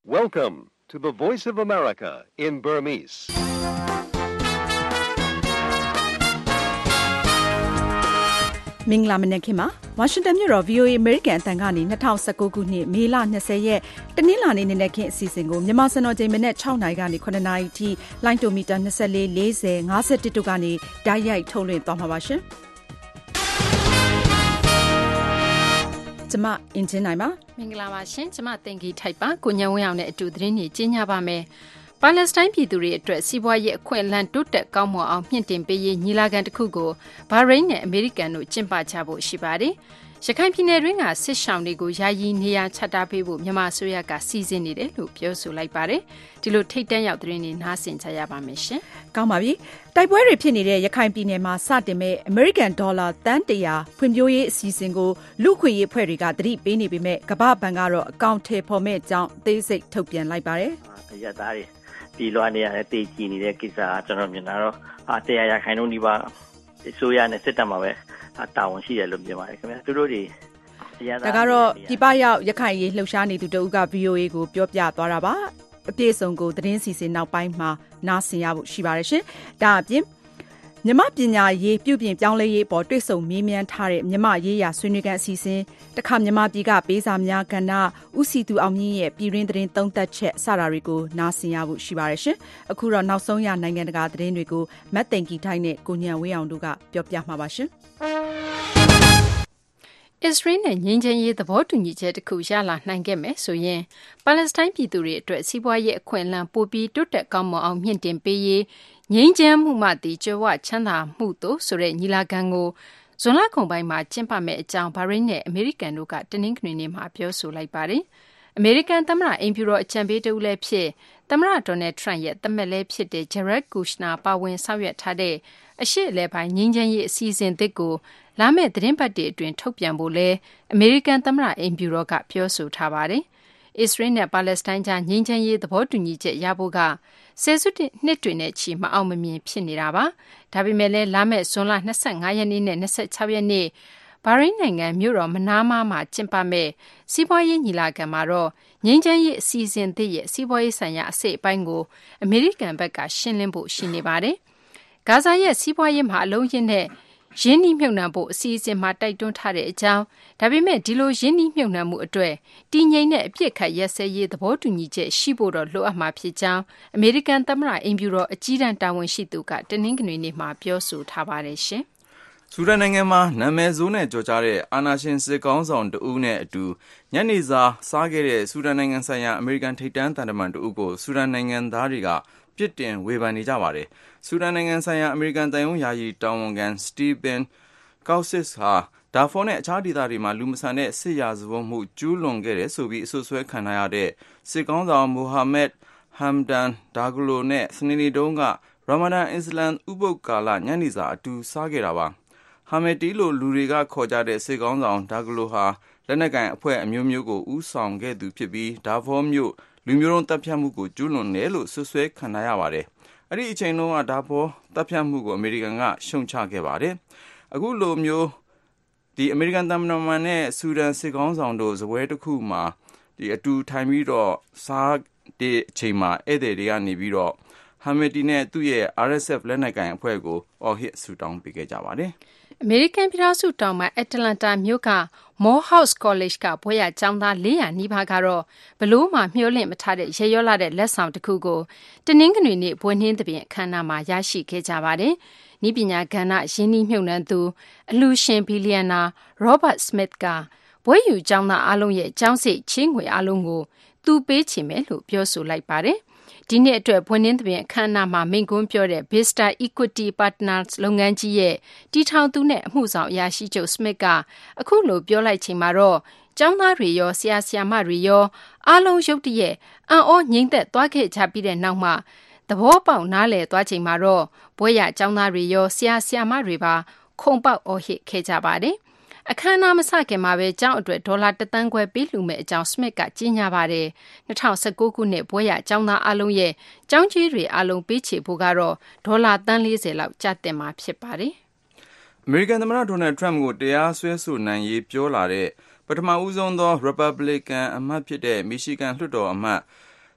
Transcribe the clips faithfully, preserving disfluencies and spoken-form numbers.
Welcome to the Voice of America in Burmese. ။မင်္ဂလာမနက်ခင်းပါ။ ဝါရှင်တန်မြို့တော် ဗီအိုအေ American အသံကနေ၂၀၁၉ခုနှစ်မေလ၂၀ရက်တနင်္လာနေ့နေ့ခင်းအစီအစဉ်ကိုမြန်မာစံတော်ချိန်မနက်၆နာရီကနေ၇နာရီထိလိုင်းတိုမီတာ၂၄ ၄၀ ၅၁တို့ကနေဓာတ်ရိုက်ထုတ်လွှင့်သွားမှာပါရှင်။ကျမအင်ဂျင်နိုင်ပါမင်္ဂလာပါရှင်ကျမတင်ကြီးထိုက်ပါကိုညံဝင်းအောင်နဲ့အတူသတင်းကြီးကြီးညာပါမယ်ပါလက်စတိုင်းပြည်သူတွေအတွက်စီးပွားရေးအခွင့်အလမ်းတိုးတက်ကောင်းမွန်အောင်မြင့်တင်ပေးရေးညီလာခံတစ်ခုကိုဘာရိန်းနဲ့အမေရိကန်တို့ကျင်းပကြဖို့ရှိပါတယ်ရခိုင်ပြည်နယ်တွင်းကစစ်ရှောင်တွေကိုယာယီနေရာချထားပေးဖို့မြန်မာအစိုးရကစီစဉ်နေတယ်လို့ပြောဆိုလိုက်ပါတယ်ဒီလိုထိတ်တန့်ရောက်သတင်းတွေနားဆင်ကြရပါမယ်ရှင်ကောင်းပါပြီတိုက်ပွဲတွေဖြစ်နေတဲ့ရခိုင်ပြည်နယ်မှာစတင်မဲ့အမေရိကန်ဒေါ်လာတန်တရာဖွံ့ဖြိုးရေးအစီအစဉ်ကိုလူခွင့်ရေးအဖွဲ့တွေကသတိပေးနေပေမဲ့ကမ္ဘာ့ဘဏ်ကတော့အကောင့်ထဲပေါ်မဲ့အကြောင်းအသေးစိတ်ထုတ်ပြန်လိုက်ပါတယ်အရသားတွေဒီလွှာနေရတဲ့တည်ကြည်နေတဲ့ကိစ္စကကျွန်တော်မြင်တာတော့အတရားရခိုင်နှုန်းဒီပါအစိုးရနဲ့စစ်တပ်မှာပဲတာဝန်ရှိတယ်လို့မြင်ပါတယ်ခင်ဗျာသူတို့တွေဒါကတော့ဒီပရောက်ရခိုင်ရေးလှုပ်ရှားနေသူတဦးက ဗီအိုအေ ကိုပြောပြသွားတာပါအပြည့်စုံကိုသတင်းစီစဉ်နောက်ပိုင်းမှာနားဆင်ရဖို့ရှိပါတယ်ရှင်ဒါအပြင်မြမပညာရေးပြုပြင်ပြောင်းလဲရေးပေါ်တွေ့ဆုံမေးမြန်းထားတဲ့မြမရေးရာဆွေးနွေးခန်းအစီအစဉ်တခါမြမပြည်ကပေးစာများကဏ္ဍဥစီသူအောင်မြင့်ရဲ့ပြည်ရင်းသတင်းသုံးသပ်ချက်စတာတွေကိုနားဆင်ရဖို့ရှိပါတယ်ရှင်အခုတော့နောက်ဆုံးရနိုင်ငံတကာသတင်းတွေကိုမတ်သိန်ကီထိုင်းနဲ့ကိုညံဝေးအောင်တို့ကပြောပြမှာပါရှင်အစ္စရေးနဲ့ငြိမ်းချမ်းရေးသဘောတူညီချက်တစ်ခုရလာနိုင်ခဲ့မယ်ဆိုရင်ပါလက်စတိုင်းပြည်သူတွေအတွက်စီးပွားရေးအခွင့်အလမ်းပိုပြီးတိုးတက်ကောင်းမွန်အောင်မြင့်တင်ပေးရေးငြိမ်းချမ်းမှုမှတည်ကြွယ်ဝချမ်းသာမှုတို့ဆိုတဲ့ညီလာခံကိုဇွန်လကုန်ပိုင်းမှာကျင်းပမယ့်အကြောင်းဘာရိန်းနဲ့အမေရိကန်တို့ကတနင်္ဂနွေနေ့မှာပြောဆိုလိုက်ပါတယ်။အမေရိကန်သမ္မတအိမ်ဖြူတော်အကြံပေးတဦးလည်းဖြစ်သမ္မတဒေါ်နယ်ထရန့်ရဲ့သမက်လည်းဖြစ်တဲ့ Jared Kushner ပါဝင်ဆောင်ရွက်ထားတဲ့အရှေ့အလယ်ပိုင်းငြိမ်းချမ်းရေးအစီအစဉ်သစ်ကိုလာမယ့်သတင်းပတ်တွေအတွင်းထုတ်ပြန်ဖို့လဲအမေရိကန်သမ္မတအိမ်ဖြူတော်ကပြောဆိုထားပါတယ်။အစ္စရေးနဲ့ပါလက်စတိုင်းကြားငြိမ်းချမ်းရေးသဘောတူညီချက်ရဖို့ကဆယ်စုနှစ်တွေနဲ့ချီမအောင်မမြင်ဖြစ်နေတာပါ။ဒါပေမဲ့လည်းလာမယ့်ဇွန်လ၂၅ရက်နေ့နဲ့၂၆ရက်နေ့ဘာရိန်းနိုင်ငံမြို့တော်မနားမားမှာကျင်းပမဲ့စီးပွားရေးညီလာခံမှာတော့ငြိမ်းချမ်းရေးအစီအစဉ်သစ်ရဲ့စီးပွားရေးဆိုင်ရာအစိတ်အပိုင်းကိုအမေရိကန်ဘက်ကရှင်းလင်းဖို့ရှိနေပါတယ်။ဂါဇာရဲ့စီးပွားရေးမှာအလုံးရင်းနဲ့ရင်းနှီးမြှုပ်နှံဖို့အစီအစဉ်မှာတိုက်တွန်းထားတဲ့အကြောင်းဒါပေမဲ့ဒီလိုရင်းနှီးမြှုပ်နှံမှုအတွက်တည်ငြိမ်တဲ့အပြစ်ခတ်ရက်စဲရေးသဘောတူညီချက်ရှိဖို့တော့လိုအပ်မှာဖြစ်ကြောင်းအမေရိကန်သမ္မတအိမ်ဖြူတော်အကြီးတန်းတာဝန်ရှိသူကတနင်္ဂနွေနေ့မှာပြောဆိုထားပါတယ်ရှင်။ဆူဒန်နိုင်ငံမှာနာမည်ဆိုးနဲ့ကြော်ကြားတဲ့အာဏာရှင်စစ်ကောင်းဆောင်တဦးနဲ့အတူညနေစာစားခဲ့တဲ့ဆူဒန်နိုင်ငံဆိုင်ရာအမေရိကန်ထိပ်တန်းသံတမန်တဦးကိုဆူဒန်နိုင်ငံသားတွေကပြစ်တင်ဝေဖန်နေကြပါတယ်။ဆူဒန်နိုင်ငံဆိုင်ရာအမေရိကန်တန်ယုံယာယီတာဝန်ခံစတီဗင်ကောက်စစ်ဟာဒါဖော်နဲ့အခြားဒေသတွေမှာလူမဆန်တဲ့စစ်ရာဇဝတ်မှုကျူးလွန်ခဲ့တယ်ဆိုပြီးအဆိုဆွဲခံရတဲ့စစ်ကောင်းဆောင်မိုဟာမက်ဟမ်ဒန်ဒါဂလိုနဲ့စနေနေ့တုန်းကရာမာဒန်အစ္စလမ်ဥပုသ်ကာလညနေစာအတူစားခဲ့တာပါဟာမက်တီလိုလူတွေကခေါ်ကြတဲ့စစ်ကောင်းဆောင်ဒါဂလိုဟာလက်နက်ကိုင်အဖွဲ့အမျိုးမျိုးကိုဦးဆောင်ခဲ့သူဖြစ်ပြီးဒါဖောမြို့လူမျိုးတုံးတပ်ဖြတ်မှုကိုကျူးလွန်တယ်လို့ဆွဆွဲခံရပါတယ်အဲ့ဒီအချိန်တုန်းကဒါဖောတပ်ဖြတ်မှုကိုအမေရိကန်ကရှုံချခဲ့ပါတယ်အခုလိုမျိုးဒီအမေရိကန်သမ္မတနဲ့ဆူဒန်စစ်ကောင်းဆောင်တို့ဇပွဲတစ်ခုမှာဒီအတူထိုင်ပြီးတော့စားတဲ့အချိန်မှာဧည့်သည်တွေကနေပြီးတော့ဟာမက်တီနဲ့သူ့ရဲ့ အား အက်စ် အက်ဖ် လက်နက်ကိုင်အဖွဲ့ကိုအော်ဟစ်ဆူတောင်းပေးခဲ့ကြပါတယ်အမေရိကန်ပြည်ထောင်စုတောင်ပိုင်းအတ္တလန္တာမြို့က Morehouse College ကဘွဲ့ရကျောင်းသားလေးရာနီးပါးကတော့ဘလို့မှမျှော်လင့်မထားတဲ့ရေရောလာတဲ့လက်ဆောင်တစ်ခုကိုတနင်္ဂနွေနေ့ဘွဲ့နှင်းသဘင်အခမ်းအနားမှာရရှိခဲ့ကြပါတယ်။ဤပညာကဏ္ဍရင်းနှီးမြှုပ်နှံသူအလူရှင်ဘီလီယံနာ Robert Smith ကဘွဲ့ယူကျောင်းသားအလုံးရဲ့ကျောင်းစိတ်ချင်းငွေအလုံးကိုသူပေးချင်မယ်လို့ပြောဆိုလိုက်ပါတယ်။ဒီနှစ်အတွက်ဘွဲ့နှင်းသဘင်အခမ်းအနားမှာမိန့်ခွန်းပြောတဲ့ Vista Equity Partners လုပ်ငန်းကြီးရဲ့တီထောင်သူနဲ့အမှုဆောင်အရာရှိချုပ် Smith ကအခုလိုပြောလိုက်ချိန်မှာတော့ကျောင်းသားတွေရောဆရာဆရာမတွေရောအားလုံးရုတ်တရက်အံ့ဩငြိမ်သက်သွားခဲ့ကြပြီးတဲ့နောက်မှာသဘောပေါက်နားလည်သွားချိန်မှာတော့ဘွဲ့ရကျောင်းသားတွေရောဆရာဆရာမတွေပါခုံပေါက်အော်ဟစ်ခဲ့ကြပါတယ်။အခမ်းအနားမစခင်မှာပဲကျောင်းအတွက်ဒေါ်လာတစ်သန်းခွဲပေးလှူမဲ့အကြောင်း Smith ကကြေညာပါတယ်။၂၀၁၉ခုနှစ်ဘွဲ့ရကျောင်းသားအလုံးရဲ့ကျောင်းကြီးတွေအလုံးပေးချေဖို့ကတော့ဒေါ်လာသန်း၄၀လောက်ကျတင်မှာဖြစ်ပါတယ်။အမေရိကန်သမ္မတဒေါ်နယ်ထရန့်ကိုတရားစွဲဆိုနိုင်ရေးပြောလာတဲ့ပထမဦးဆုံးသော Republican အမတ်ဖြစ်တဲ့ Michigan လွှတ်တော်အမတ်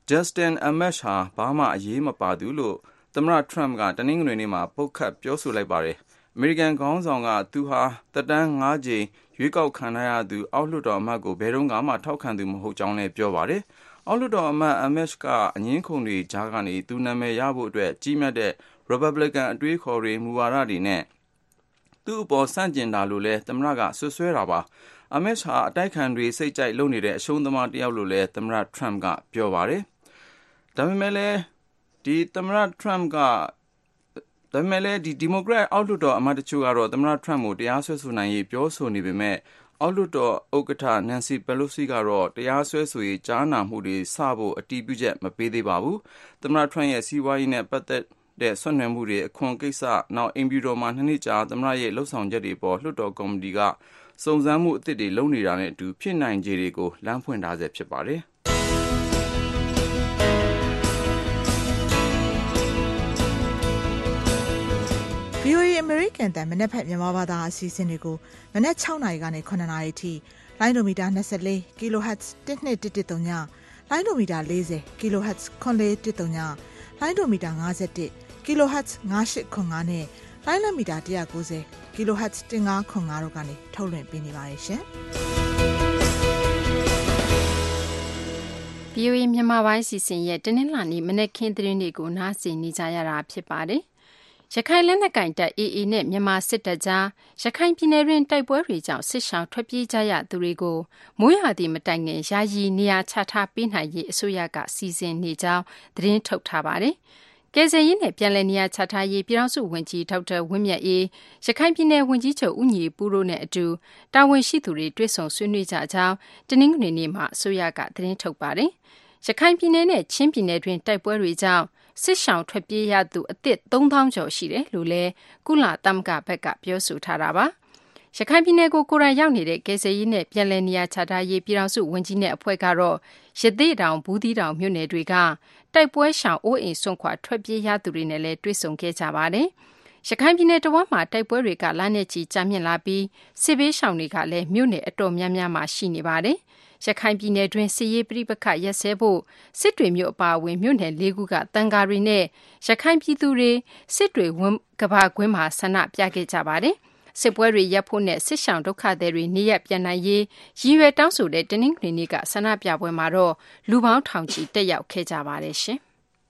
Justin Amash ဟာဘာမှအရေးမပါသူလို့သမ္မတ Trump ကတနင်္ဂနွေနေ့မှာပုတ်ခတ်ပြောဆိုလိုက်ပါတယ်။ အမေရိကန်ခေါင်းဆောင်ကသူဟာသက်တမ်း၅ကြိမ်ရွေးကောက်ခံရသူအောက်လွှတ်တော်အမတ်ကိုဘယ်တော့မှထောက်ခံသူမဟုတ်ကြောင်းလည်းပြောပါတယ်။အောက်လွှတ်တော်အမတ် Amash ကအငင်းခုန်တွေကြားကနေသူနာမည်ရဖို့အတွက်ကြီးမြတ်တဲ့ Republican အတွေးခေါ်တွေမူဝါဒတွေနဲ့သူ့အပေါ်ဆန့်ကျင်တာလို့လည်းသမ္မတကဆွဆွဲတာပါ။ Amash ဟာအတိုက်ခံတွေစိတ်ကြိုက်လုပ်နေတဲ့အရှုံးသမားတယောက်လို့လည်းသမ္မတ Trump ကပြောပါတယ်။ဒါပေမဲ့လည်းဒီသမ္မတ Trump ကဒါပေမဲ့လည်းဒီဒီမိုကရက်အောက်လွှတ်တော်အမတ်တချို့ကတော့သမ္မတ Trump ကိုတရားစွဲဆိုနိုင်ရေးပြောဆိုနေပေမဲ့အောက်လွှတ်တော်ဥက္ကဋ္ဌ Nancy Pelosi ကတော့တရားစွဲဆိုရေးကြားနာမှုတွေစဖို့အတည်ပြုချက်မပေးသေးပါဘူး။သမ္မတ Trump ရဲ့စီးပွားရေးနဲ့ပတ်သက်တဲ့ဆွနွယ်မှုတွေအခွန်ကိစ္စနောက်အိမ်ဖြူတော်မှာနှစ်နှစ်ကြာသမ္မတရဲ့လှုပ်ဆောင်ချက်တွေပေါ်လွှတ်တော်ကော်မတီကစုံစမ်းမှုအသစ်တွေလုပ်နေတာနဲ့အတူဖြစ်နိုင်ခြေတွေကိုလမ်းဖွင့်ထားဆဲဖြစ်ပါတယ်။ဗီအိုအေ American တန်မနက်ဖက်မြန်မာဘာသာအစီအစဉ်တွေကိုမနက်၆နာရီကနေ၇နာရီထိလိုင်းဒိုမီတာ၂၄ kHz တစ်နှစ်တစ်တစ်သုံးညလိုင်းဒိုမီတာ၄၀ kHz ခွန်လေးတစ်သုံးညလိုင်းဒိုမီတာ၅၁ kHz ၅၈ခွန်၅နဲ့လိုင်းလမီတာ၁၉၀ kHz ၁၅ခွန်၅တို့ကနေထုတ်လွှင့်ပေးနေပါတယ်ရှင်။ဗီအိုအေမြန်မာပိုင်းစီစဉ်ရဲ့တနင်္လာနေ့မနက်ခင်းသတင်းတွေကိုနားဆင်နေကြရတာဖြစ်ပါတယ်။ရခိုင်လက်နက်ကိုင်တပ် အေအေ နဲ့မြန်မာစစ်တပ်ကြားရခိုင်ပြည်နယ်တွင်တိုက်ပွဲတွေကြောင့်စစ်ရှောင်ထွက်ပြေးကြရသူတွေကိုမိုးရာသီမတိုင်ခင်ယာယီနေရာချထားပေးနိုင်ရေးအစိုးရကစီစဉ်နေကြောင်းသတင်းထုတ်ထားပါတယ်။ကယ်ဆယ်ရေးနဲ့ပြန်လည်နေရာချထားရေးပြည်ထောင်စုဝန်ကြီးဒေါက်တာဝင်းမြတ်အေးရခိုင်ပြည်နယ်ဝန်ကြီးချုပ်ဦးညီပူတို့နဲ့အတူတာဝန်ရှိသူတွေတွေ့ဆုံဆွေးနွေးကြကြောင်းတနင်္ဂနွေနေ့မှာအစိုးရကသတင်းထုတ်ပါတယ်။ရခိုင်ပြည်နယ်နဲ့ချင်းပြည်နယ်တွင်တိုက်ပွဲတွေကြောင့်စစ်ရှောင်ထွက်ပြေးရသူအသစ်သုံးသောင်းကျော်ရှိတယ်လို့လည်းကုလသမဂ္ဂဘက်ကပြောဆိုထားတာပါ။ရခိုင်ပြည်နယ်ကိုကိုယ်တိုင်ရောက်နေတဲ့ကယ်ဆယ်ရေးနဲ့ပြည်내နေရာချထားရေးပြည်ထောင်စုဝန်ကြီးနဲ့အဖွဲ့ကတော့ရသေ့တောင်ဘူးသီးတောင်မြို့နယ်တွေကတိုက်ပွဲရှောင်အိုးအိမ်စွန့်ခွာထွက်ပြေးရသူတွေနဲ့လည်းတွေ့ဆုံခဲ့ကြပါတယ်။ရခိုင်ပြည်နယ်တဝမ်းမှာတိုက်ပွဲတွေကလနဲ့ချီကြာမြင့်လာပြီးစစ်ဘေးရှောင်တွေကလည်းမြို့နယ်အတော်များများမှာရှိနေပါတယ်။ရခိုင်ပြည်နယ်တွင်းစစ်ရေးပဋိပက္ခရပ်စဲဖို့စစ်တွေမြို့အပါအဝင်မြို့နယ်၄ခုကတန်ဃာတွေနဲ့ရခိုင်ပြည်သူတွေစစ်တွေဝင်းကဘာကွင်းမှာဆန္ဒပြခဲ့ကြပါတယ်။စစ်ပွဲတွေရပ်ဖို့နဲ့စစ်ရှောင်ဒုက္ခသည်တွေနေရပ်ပြန်နိုင်ရေးရည်ရွယ်တောင်းဆိုတဲ့တနင်္ဂနွေနေ့ကဆန္ဒပြပွဲမှာတော့လူပေါင်းထောင်ချီတက်ရောက်ခဲ့ကြပါတယ်ရှင်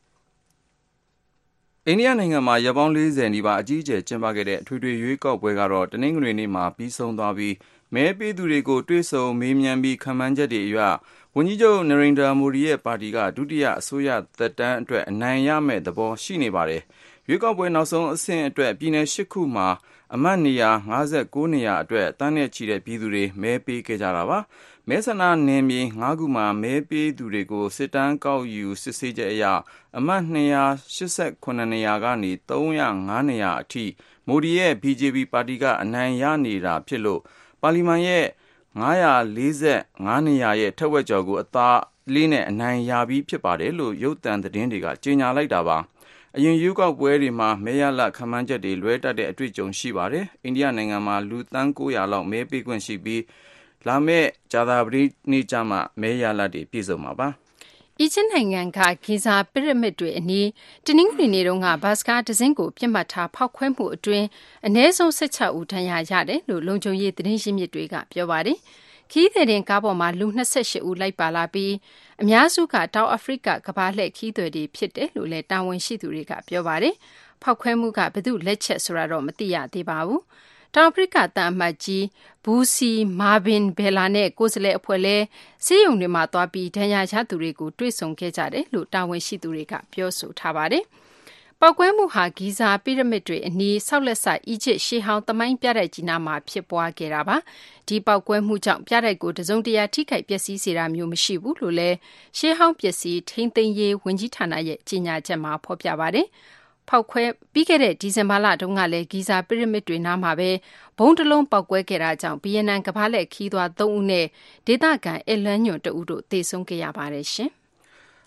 ။အိန္ဒိယနိုင်ငံမှာရက်ပေါင်း၄၀နီးပါးအကြီးအကျယ်ကျင်းပခဲ့တဲ့အထွေထွေရွေးကောက်ပွဲကတော့တနင်္ဂနွေနေ့မှာပြီးဆုံးသွားပြီးမဲပေးသူတွေကိုတွေ့ဆုံမေးမြန်းပြီးခန့်မှန်းချက်တွေအရဝန်ကြီးချုပ်နရိန္ဒာမိုဒီရဲ့ပါတီကဒုတိယအစိုးရသက်တမ်းအတွက်အနိုင်ရမယ့်သဘောရှိနေပါတယ်။ရွေးကောက်ပွဲနောက်ဆုံးအဆင့်အတွက်ပြည်내၈ခုမှာအမတ်နေရာ၅၉နေရာအတွက်တန်းနဲ့ချီတဲ့ပြည်သူတွေမဲပေးခဲ့ကြတာပါ။မဲဆန္ဒနယ်မြေ၅ခုမှာမဲပေးသူတွေကိုစစ်တမ်းကောက်ယူစစ်ဆေးချက်အရအမတ်၂၈၇နေရာကနေ၃၀၅နေရာအထိမိုဒီရဲ့ ဘီဂျေပီ ပါတီကအနိုင်ရနေတာဖြစ်လို့ပါလီမန်ရဲ့၅၄၅နေရာရဲ့ထက်ဝက်ကျော်ကိုအသာလေးနဲ့အနိုင်ရပြီးဖြစ်ပါတယ်လို့ရုပ်သံသတင်းတွေကကြေညာလိုက်တာပါ။အရင်ရွေးကောက်ပွဲတွေမှာမဲရလခန့်မှန်းချက်တွေလွဲတတ်တဲ့အတွေ့အကြုံရှိပါတယ်။အိန္ဒိယနိုင်ငံမှာလူသန်း၉၀၀လောက်မဲပေးခွင့်ရှိပြီးလာမယ့်ကြာသပတေးနေ့ကျမှမဲရလတွေပြည့်စုံမှာပါ။အီဂျစ်နိုင်ငံကဂီဇာပရမစ်တွေအနီးတနင်္ဂနွေနေ့တုန်းကဘတ်စကားတစ်စင်းကိုပြစ်မှတ်ထားဖောက်ခွဲမှုအတွင်းအနည်းဆုံး၁၆ဦးဒဏ်ရာရတယ်လို့လုံခြုံရေးသတင်းရင်းမြစ်တွေကပြောပါတယ်။ခီးသည်တင်ကားပေါ်မှာလူ၂၈ဦးလိုက်ပါလာပြီးအများစုကတောင်အာဖရိကကမ္ဘာလှည့်ခီးသည်တွေဖြစ်တယ်လို့လည်းတာဝန်ရှိသူတွေကပြောပါတယ်။ဖောက်ခွဲမှုကဘယ်သူလက်ချက်ဆိုတာတော့မသိရသေးပါဘူး။တောင်အာဖရိကတန်အမတ်ကြီးဘူစီမာဘင်ဘယ်လာနဲ့ကိုယ်စားလှယ်အဖွဲ့လဲစေယုံတွေမှာသွားပြီးဒဏ်ရာရသူတွေကိုတွေ့ဆုံခဲ့ကြတယ်လို့တာဝန်ရှိသူတွေကပြောဆိုထားပါတယ်။ပောက်ကွဲမှုဟာဂီဇာပိရမစ်တွေအနီးဆောက်လက်ဆအီဂျစ်ရှေးဟောင်းသမိုင်းပြတိုက်ကြီးနားမှာဖြစ်ပွားခဲ့တာပါ။ဒီပောက်ကွဲမှုကြောင့်ပြတိုက်ကိုတစုံတရာထိခိုက်ပျက်စီးစေတာမျိုးမရှိဘူးလို့လဲရှေးဟောင်းပစ္စည်းထိန်းသိမ်းရေးဝန်ကြီးဌာနရဲ့ကြေညာချက်မှာဖော်ပြပါတယ်။ဖောက်ခွဲပြီးခဲ့တဲ့ဒီဇင်ဘာလတုန်းကလည်းဂီဇာပရမစ်တွေနားမှာပဲဘုံတလုံးပောက်ကွဲခဲ့တာကြောင့်ဗီယက်နမ်ကမ္ဘာလှည့်ခီးသွားသုံးဦးနဲ့ဒေသခံအလန်းညွန့်တဦးတို့သေဆုံးခဲ့ရပါတယ်ရှင်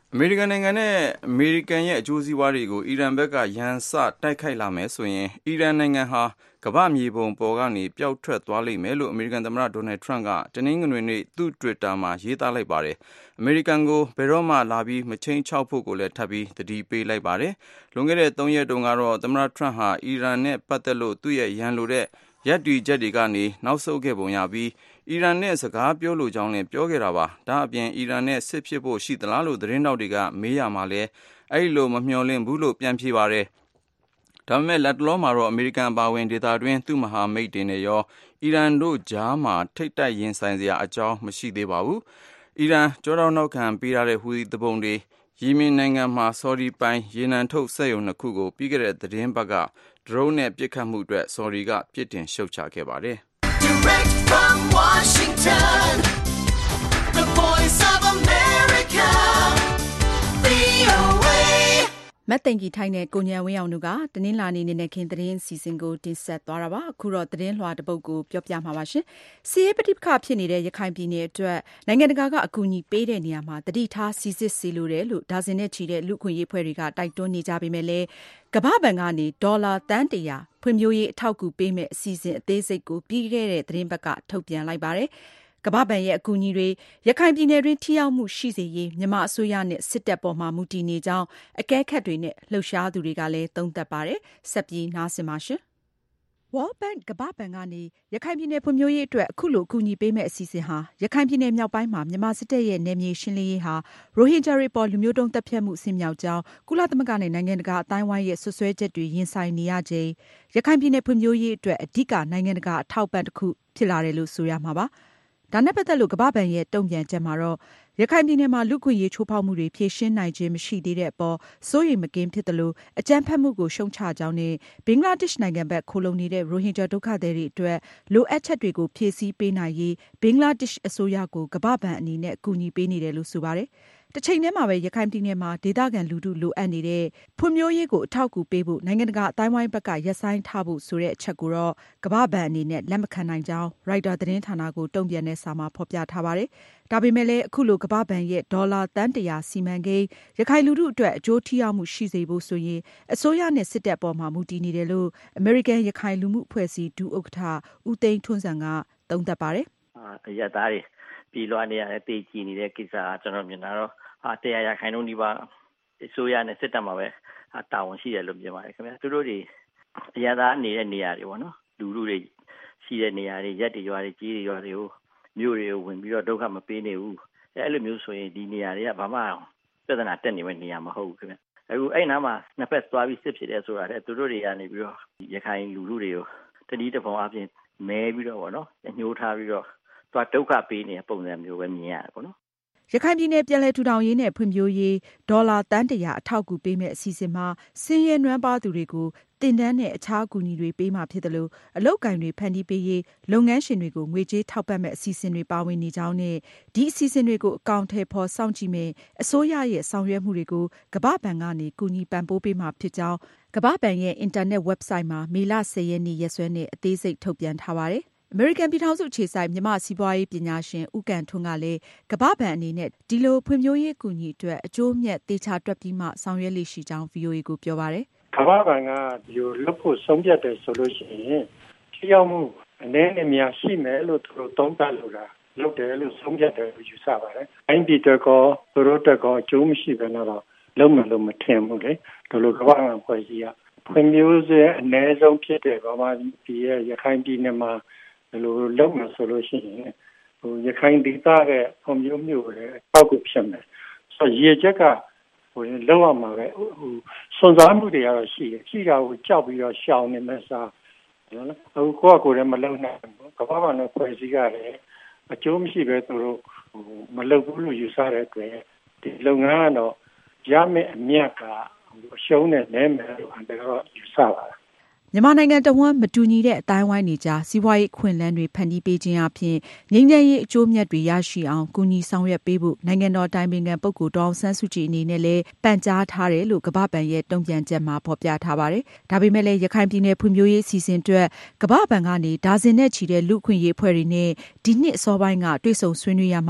အမေရိကန်နိုင်ငံနဲ့အမေရိကန်ရဲ့အကျိုးစီးပွားတွေကိုအီရန်ဘက်ကရန်စတိုက်ခိုက်လာမယ်ဆိုရင်အီရန်နိုင်ငံဟာကမ္ဘာမြေပုံပေါ်ကနေပျောက်ထွက်သွားလိမ့်မယ်လို့အမေရိကန်သမ္မတဒေါ်နယ်ထရန့်ကတနင်္ဂနွေနေ့သူ့ Twitter မှာရေးသားလိုက်ပါတယ်။အမေရိကန်ကိုဘယ်တော့မှလာပြီးမချိန်ချောက်ဖို့ကိုလည်းထပ်ပြီးသတိပေးလိုက်ပါတယ်။လွန်ခဲ့တဲ့သုံးရက်တုန်းကတော့သမ္မတထရန့်ဟာအီရန်နဲ့ပတ်သက်လို့သူ့ရဲ့ရန်လိုတဲ့ရပ်တည်ချက်တွေကနေနောက်ဆုတ်ခဲ့ပုံရပြီးအီရန်နဲ့စကားပြောလိုကြောင်းလည်းပြောခဲ့တာပါ။ဒါအပြင်အီရန်နဲ့စစ်ဖြစ်ဖို့ရှိသလားလို့သတင်းတောက်တွေကမေးရမှာလဲအဲ့လိုမမျှော်လင့်ဘူးလို့ပြန်ဖြေပါတယ်။ဒါပေမဲ့လက်တလောမှာတော့အမေရိကန်ပါဝင်ဒေသတွင်းသူ့မဟာမိတ်တွေနဲ့ရောအီရန်တို့ကြားမှာထိတ်တိုက်ရင်ဆိုင်စရာအကြောင်းမရှိသေးပါဘူး။အီရန်ကြောတော်နောက်ခံပေးထားတဲ့ဟူသီတပုံတွေယီမင်နိုင်ငံမှာဆော်ဒီပိုင်ရေနံထုတ်စက်ရုံနှစ်ခုကိုပြီးခဲ့တဲ့သတင်းပတ်ကဒရုန်းနဲ့ပစ်ခတ်မှုအတွက်ဆော်ဒီကပြစ်တင်ရှုတ်ချခဲ့ပါတယ်။ Direct from Washington, the voice of America, V O A မတ်သိန်ကြီးထိုင်းနဲ့ကိုညံဝင်းအောင်တို့ကတနင်္လာနေ့နေ့ခင်းသတင်းစီစဉ်ကိုတင်ဆက်သွားတာပါအခုတော့သတင်းလွှာတစ်ပုဒ်ကိုပြောပြမှာပါရှင်စီးရဲပဋိပက္ခဖြစ်နေတဲ့ရခိုင်ပြည်နယ်အတွက်နိုင်ငံတကာကအကူအညီပေးတဲ့နေရာမှာတတိထားစီစစ်စီလိုတယ်လို့ဒါဇင်နဲ့ချီတဲ့လူခွင့်ရေးဖွဲ့တွေကတိုက်တွန်းနေကြပေမဲ့လည်းကမ္ဘာဘဏ်ကနေဒေါ်လာတန်းတရာဖွံ့ဖြိုးရေးအထောက်အကူပေးမဲ့အစီအစဉ်အသေးစိတ်ကိုပြီးခဲ့တဲ့သတင်းပတ်ကထုတ်ပြန်လိုက်ပါတယ်ကမ္ဘာဘဏ်ရဲ့အကူအညီတွေရခိုင်ပြည်နယ်တွင်ထိရောက်မှုရှိစေရေးမြန်မာအစိုးရနဲ့စစ်တပ်ပေါ်မှမူတည်နေကြောင်းအကဲခတ်တွေနဲ့လှုပ်ရှားသူတွေကလည်းသုံးသပ်ပါတယ်။ဆက်ပြီးနားဆင်ပါရှင်။ World Bank ကမ္ဘာဘဏ်ကနေရခိုင်ပြည်နယ်ဖွံ့ဖြိုးရေးအတွက်အခုလိုအကူအညီပေးမဲ့အစီအစဉ်ဟာရခိုင်ပြည်နယ်မြောက်ပိုင်းမှာမြန်မာစစ်တပ်ရဲ့နယ်မြေရှင်းလင်းရေးဟာရိုဟင်ဂျာတွေပေါ်လူမျိုးတုံးတပ်ဖြတ်မှုအဆင့်မြောက်ကြောင်းကုလသမဂ္ဂနဲ့နိုင်ငံတကာအတိုင်းအဝိုင်းရဲ့ဆွဆွဲချက်တွေရင်ဆိုင်နေရချိန်ရခိုင်ပြည်နယ်ဖွံ့ဖြိုးရေးအတွက်အဓိကနိုင်ငံတကာအထောက်ပံ့တစ်ခုဖြစ်လာတယ်လို့ဆိုရမှာပါ။ဒါနဲ့ပတ်သက်လို့ကမ္ဘာဘဏ်ရဲ့တုံ့ပြန်ချက်မှာတော့ရခိုင်ပြည်နယ်မှာလူ့ခွင့်ရေးချိုးဖောက်မှုတွေဖြေရှင်းနိုင်ခြင်းမရှိသေးတဲ့အပေါ်စိုးရိမ်မကင်းဖြစ်တယ်လို့အကြမ်းဖက်မှုကိုရှုံချကြောင်းနဲ့ဘင်္ဂလားဒေ့ရှ်နိုင်ငံဘက်ခိုလုံနေတဲ့ရိုဟင်ဂျာဒုက္ခသည်တွေအတွက်လိုအပ်ချက်တွေကိုဖြည့်ဆည်းပေးနိုင်ရေးဘင်္ဂလားဒေ့ရှ်အစိုးရကိုကမ္ဘာဘဏ်အနေနဲ့အကူအညီပေးနေတယ်လို့ဆိုပါတယ်။တစ်ချိန်တည်းမှာပဲရခိုင်ပြည်နယ်မှာဒေသခံလူထုလိုအပ်နေတဲ့ဖွံ့ဖြိုးရေးကိုအထောက်အကူပေးဖို့နိုင်ငံတကာအတိုင်းဝိုင်းဘက်ကရပ်ဆိုင်းထားဖို့ဆိုတဲ့အချက်ကိုတော့ကမ္ဘာဘဏ်အနေနဲ့လက်မခံနိုင်ကြောင်းရိုက်တာသတင်းဌာနကိုတုံ့ပြန်တဲ့စာမှာဖော်ပြထားပါတယ်။ဒါပေမဲ့လည်းအခုလိုကမ္ဘာဘဏ်ရဲ့ဒေါ်လာတန်းတရာစီမံကိန်းရခိုင်လူထုအတွက်အကျိုးထိရောက်မှုရှိစေဖို့ဆိုရင်အစိုးရနဲ့စစ်တပ်ပေါ်မှာမူတည်နေတယ်လို့အမေရိကန်ရခိုင်လူမှုအဖွဲ့အစည်းဒုဥက္ကဋ္ဌဦးသိန်းထွန်းစံကသုံးသပ်ပါတယ်။အရသားတွေပြည်လွှာနေရတဲ့တည်ကြည်နေတဲ့ကိစ္စကကျွန်တော်မြင်တာတော့အာတရားရခိုင်နှုန်းဒီပါအစိုးရနဲ့စစ်တပ်မှာပဲတာဝန်ရှိတယ်လို့မြင်ပါတယ်ခင်ဗျာသူတို့တွေအရသာနေတဲ့နေရာတွေပေါ့နော်လူလူတွေရှိတဲ့နေရာတွေရက်တွေရွာတွေကြီးတွေရွာတွေကိုမြို့တွေကိုဝင်ပြီးတော့ဒုက္ခမပေးနေဘူးအဲအဲ့လိုမျိုးဆိုရင်ဒီနေရာတွေကဘာမှပြဿနာတက်နေမဲ့နေရာမဟုတ်ဘူးခင်ဗျအခုအဲ့နားမှာနှစ်ဖက်သွားပြီးစစ်ဖြစ်တယ်ဆိုတာတဲ့သူတို့တွေကနေပြီးတော့ရခိုင်လူလူတွေကိုတတိတပုံအပြင်မဲပြီးတော့ပေါ့နော်ညှိုးထားပြီးတော့သွားဒုက္ခပေးနေတဲ့ပုံစံမျိုးပဲမြင်ရတယ်ပေါ့နော်ရခိုင်ပြည်နယ်ပြည်လဲထူထောင်ရေးနဲ့ဖွံ့ဖြိုးရေးဒေါ်လာတန်းတရာအထောက်အကူပေးမဲ့အစီအစဉ်မှာဆင်းရဲနွမ်းပါးသူတွေကိုတင်တန်းနဲ့အခြားအကူအညီတွေပေးမှဖြစ်တယ်လို့အလုပ်ကိုင်တွေဖန်တီးပေးရေးလုပ်ငန်းရှင်တွေကိုငွေကြေးထောက်ပံ့မဲ့အစီအစဉ်တွေပါဝင်နေကြောင်းနဲ့ဒီအစီအစဉ်တွေကိုအကောင့်ထဲပေါ်စောင့်ကြည့်မဲ့အစိုးရရဲ့ဆောင်ရွက်မှုတွေကိုကမ္ဘာဘဏ်ကနေကူညီပံ့ပိုးပေးမှဖြစ်ကြောင်းကမ္ဘာဘဏ်ရဲ့အင်တာနက် website မှာမေလဆယ်ရက်နေ့ရက်စွဲနဲ့အသေးစိတ်ထုတ်ပြန်ထားပါတယ်။အမေရိကန်ပြည်ထောင်စုအခြေစိုက်မြန်မာစီးပွားရေးပညာရှင်ဦးကန်ထွန်းကလည်းကမ္ဘာဘဏ်အနေနဲ့ဒီလိုဖွံ့ဖြိုးရေးအကူအညီအတွက်အကျိုးမြတ်သေချာတွက်ပြီးမှဆောင်ရွက်လိမ့်ရှိကြောင်း ဗွီအိုအေ ကိုပြောပါတယ်။ကမ္ဘာဘဏ်ကဒီလိုလုပ်ဖို့ဆုံးဖြတ်တယ်ဆိုလို့ရှိရင်ထိရောက်မှုအနည်းနဲ့များရှိမယ်လို့သူတို့သုံးသပ်လို့လားလုပ်တယ်လို့ဆုံးဖြတ်တယ်လို့ယူဆပါတယ်။အင်းဒီတက်ကောသူတို့တက်ကောအကျိုးမရှိဘဲတော့လုံးမလို့မထင်ဘူးလေ။ဒီလိုကမ္ဘာဘဏ်ဖွဲ့စည်းရဖွံ့ဖြိုးစေအနည်းဆုံးဖြစ်တဲ့ဘာမှဒီရခိုင်ပြည်နယ်မှာဒီလိုလုပ်မှဆိုလို့ရှိရင်ဟိုရခိုင်ဒေသရဲ့ဖွံ့ဖြိုးမှုတွေပေါက်ကိုဖြစ်မယ်ဆိုတော့ရေချက်ကဟိုလောက်ရမှာပဲဟိုစွန့်စားမှုတွေကတော့ရှိတယ်ရှိတာကိုကြောက်ပြီးတော့ရှောင်နေမှစားနော်အခုကိုယ့်ကိုယ်လည်းမလုံနိုင်ဘူးကမ္ဘာ့ဘဏ်နဲ့ဖွဲ့စည်းရတယ်အကျိုးမရှိပဲသူတို့ဟိုမလုပ်ဘူးလို့ယူဆတဲ့အတွက်ဒီလုပ်ငန်းကတော့ရမယ့်အမြတ်ကရှုံးနေနေမယ်လို့အန်တော့ယူဆပါတယ်မြန်မာနိုင်ငံတဝန်းမတူညီတဲ့အတိုင်းဝိုင်းနေကြစီးပွားရေးခွင့်လန်းတွေဖန်တီးပေးခြင်းအပြင်ငြိမ်းချမ်းရေးအကျိုးမြတ်တွေရရှိအောင်ကူညီဆောင်ရွက်ပေးဖို့နိုင်ငံတော်တိုင်ပင်ခံပုဂ္ဂိုလ်ဒေါ်အောင်ဆန်းစုကြည်အနေနဲ့လည်းပန်ကြားထားတယ်လို့ကမ္ဘာ့ဘဏ်ရဲ့တုံ့ပြန်ချက်မှာဖော်ပြထားပါတယ်။ဒါပေမဲ့လည်းရခိုင်ပြည်နယ်ဖွံ့ဖြိုးရေးအစီအစဉ်အတွက်ကမ္ဘာ့ဘဏ်ကနေဒါဇင်နဲ့ချီတဲ့လူ့အခွင့်အရေးအဖွဲ့တွေနဲ့ဒီနှစ်အစောပိုင်းကတွေ့ဆုံဆွေးနွေးရမှာရ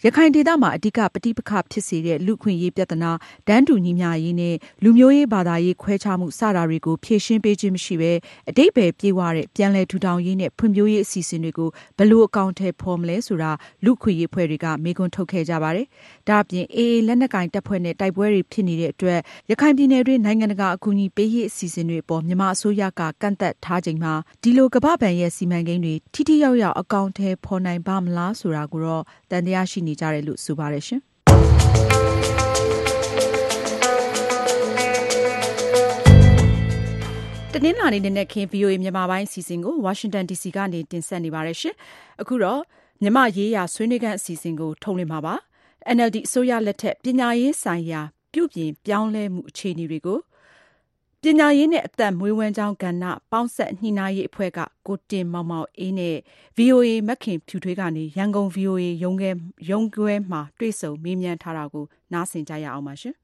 ရခိုင်ဒေသမှာအဓိကပဋိပက္ခဖြစ်စေတဲ့လူ့အခွင့်အရေးပြဿနာတန်းတူညီမျှရေးနဲ့လူမျိုးရေးဘာသာရေးခွဲခြားမှုစတာတွေကိုဖြေရှင်းပေးခြင်းမရှိဘဲအတိတ်ပဲပြေဝတဲ့ပြန်လည်ထူထောင်ရေးနဲ့ဖွံ့ဖြိုးရေးအစီအစဉ်တွေကိုဘယ်လိုအကောင်အထည်ဖော်မလဲဆိုတာလူ့အခွင့်အရေးဖွဲ့တွေကမေးခွန်းထုတ်ခဲ့ကြပါတယ်။ဒါ့အပြင် အေအေ လက်နက်ကင်တပ်ဖွဲ့နဲ့တိုက်ပွဲတွေဖြစ်နေတဲ့အတွက်ရခိုင်ပြည်နယ်တွင်းနိုင်ငံတကာအကူအညီပေးရေးအစီအစဉ်တွေအပေါ်မြန်မာအစိုးရကကန့်သက်ထားချိန်မှာဒီလိုကမ္ဘာ့ဘဏ်ရဲ့စီမံကိန်းတွေထိထိရောက်ရောက်အကောင်အထည်ဖော်နိုင်ပါမလားဆိုတာကိုတော့တန်တရားရှိနေကြတယ်လို့ဆိုပါတယ်ရှင်။တနင်္လာနေ့နဲ့ခင် ဗီအိုအေ မြန်မာပိုင်းအစီအစဉ်ကိုဝါရှင်တန် ဒီစီ ကနေတင်ဆက်နေပါတယ်ရှင်။အခုတော့မြန်မာရေးရာဆွေးနွေးခန်းအစီအစဉ်ကိုထုတ်လွှင့်မှာပါ။ အန်အယ်လ်ဒီ အစိုးရလက်ထက်ပညာရေးဆိုင်ရာပြုပြင်ပြောင်းလဲမှုအခြေအနေတွေကိုပညာရေးနဲ့အသက်မွေးဝမ်းကြောင်းကဏ္ဍပေါင်းဆက်ညှိနှိုင်းရေးအဖွဲ့ကကိုတင်မောင်မောင်အေးနဲ့ ဗီအိုအေ မခင်ဖြူထွေးကနေရန်ကုန် ဗီအိုအေ ရုံးခွဲရုံးခွဲမှာတွေ့ဆုံမေးမြန်းထားတာကိုနားဆင်ကြရအောင်ပါရှင်။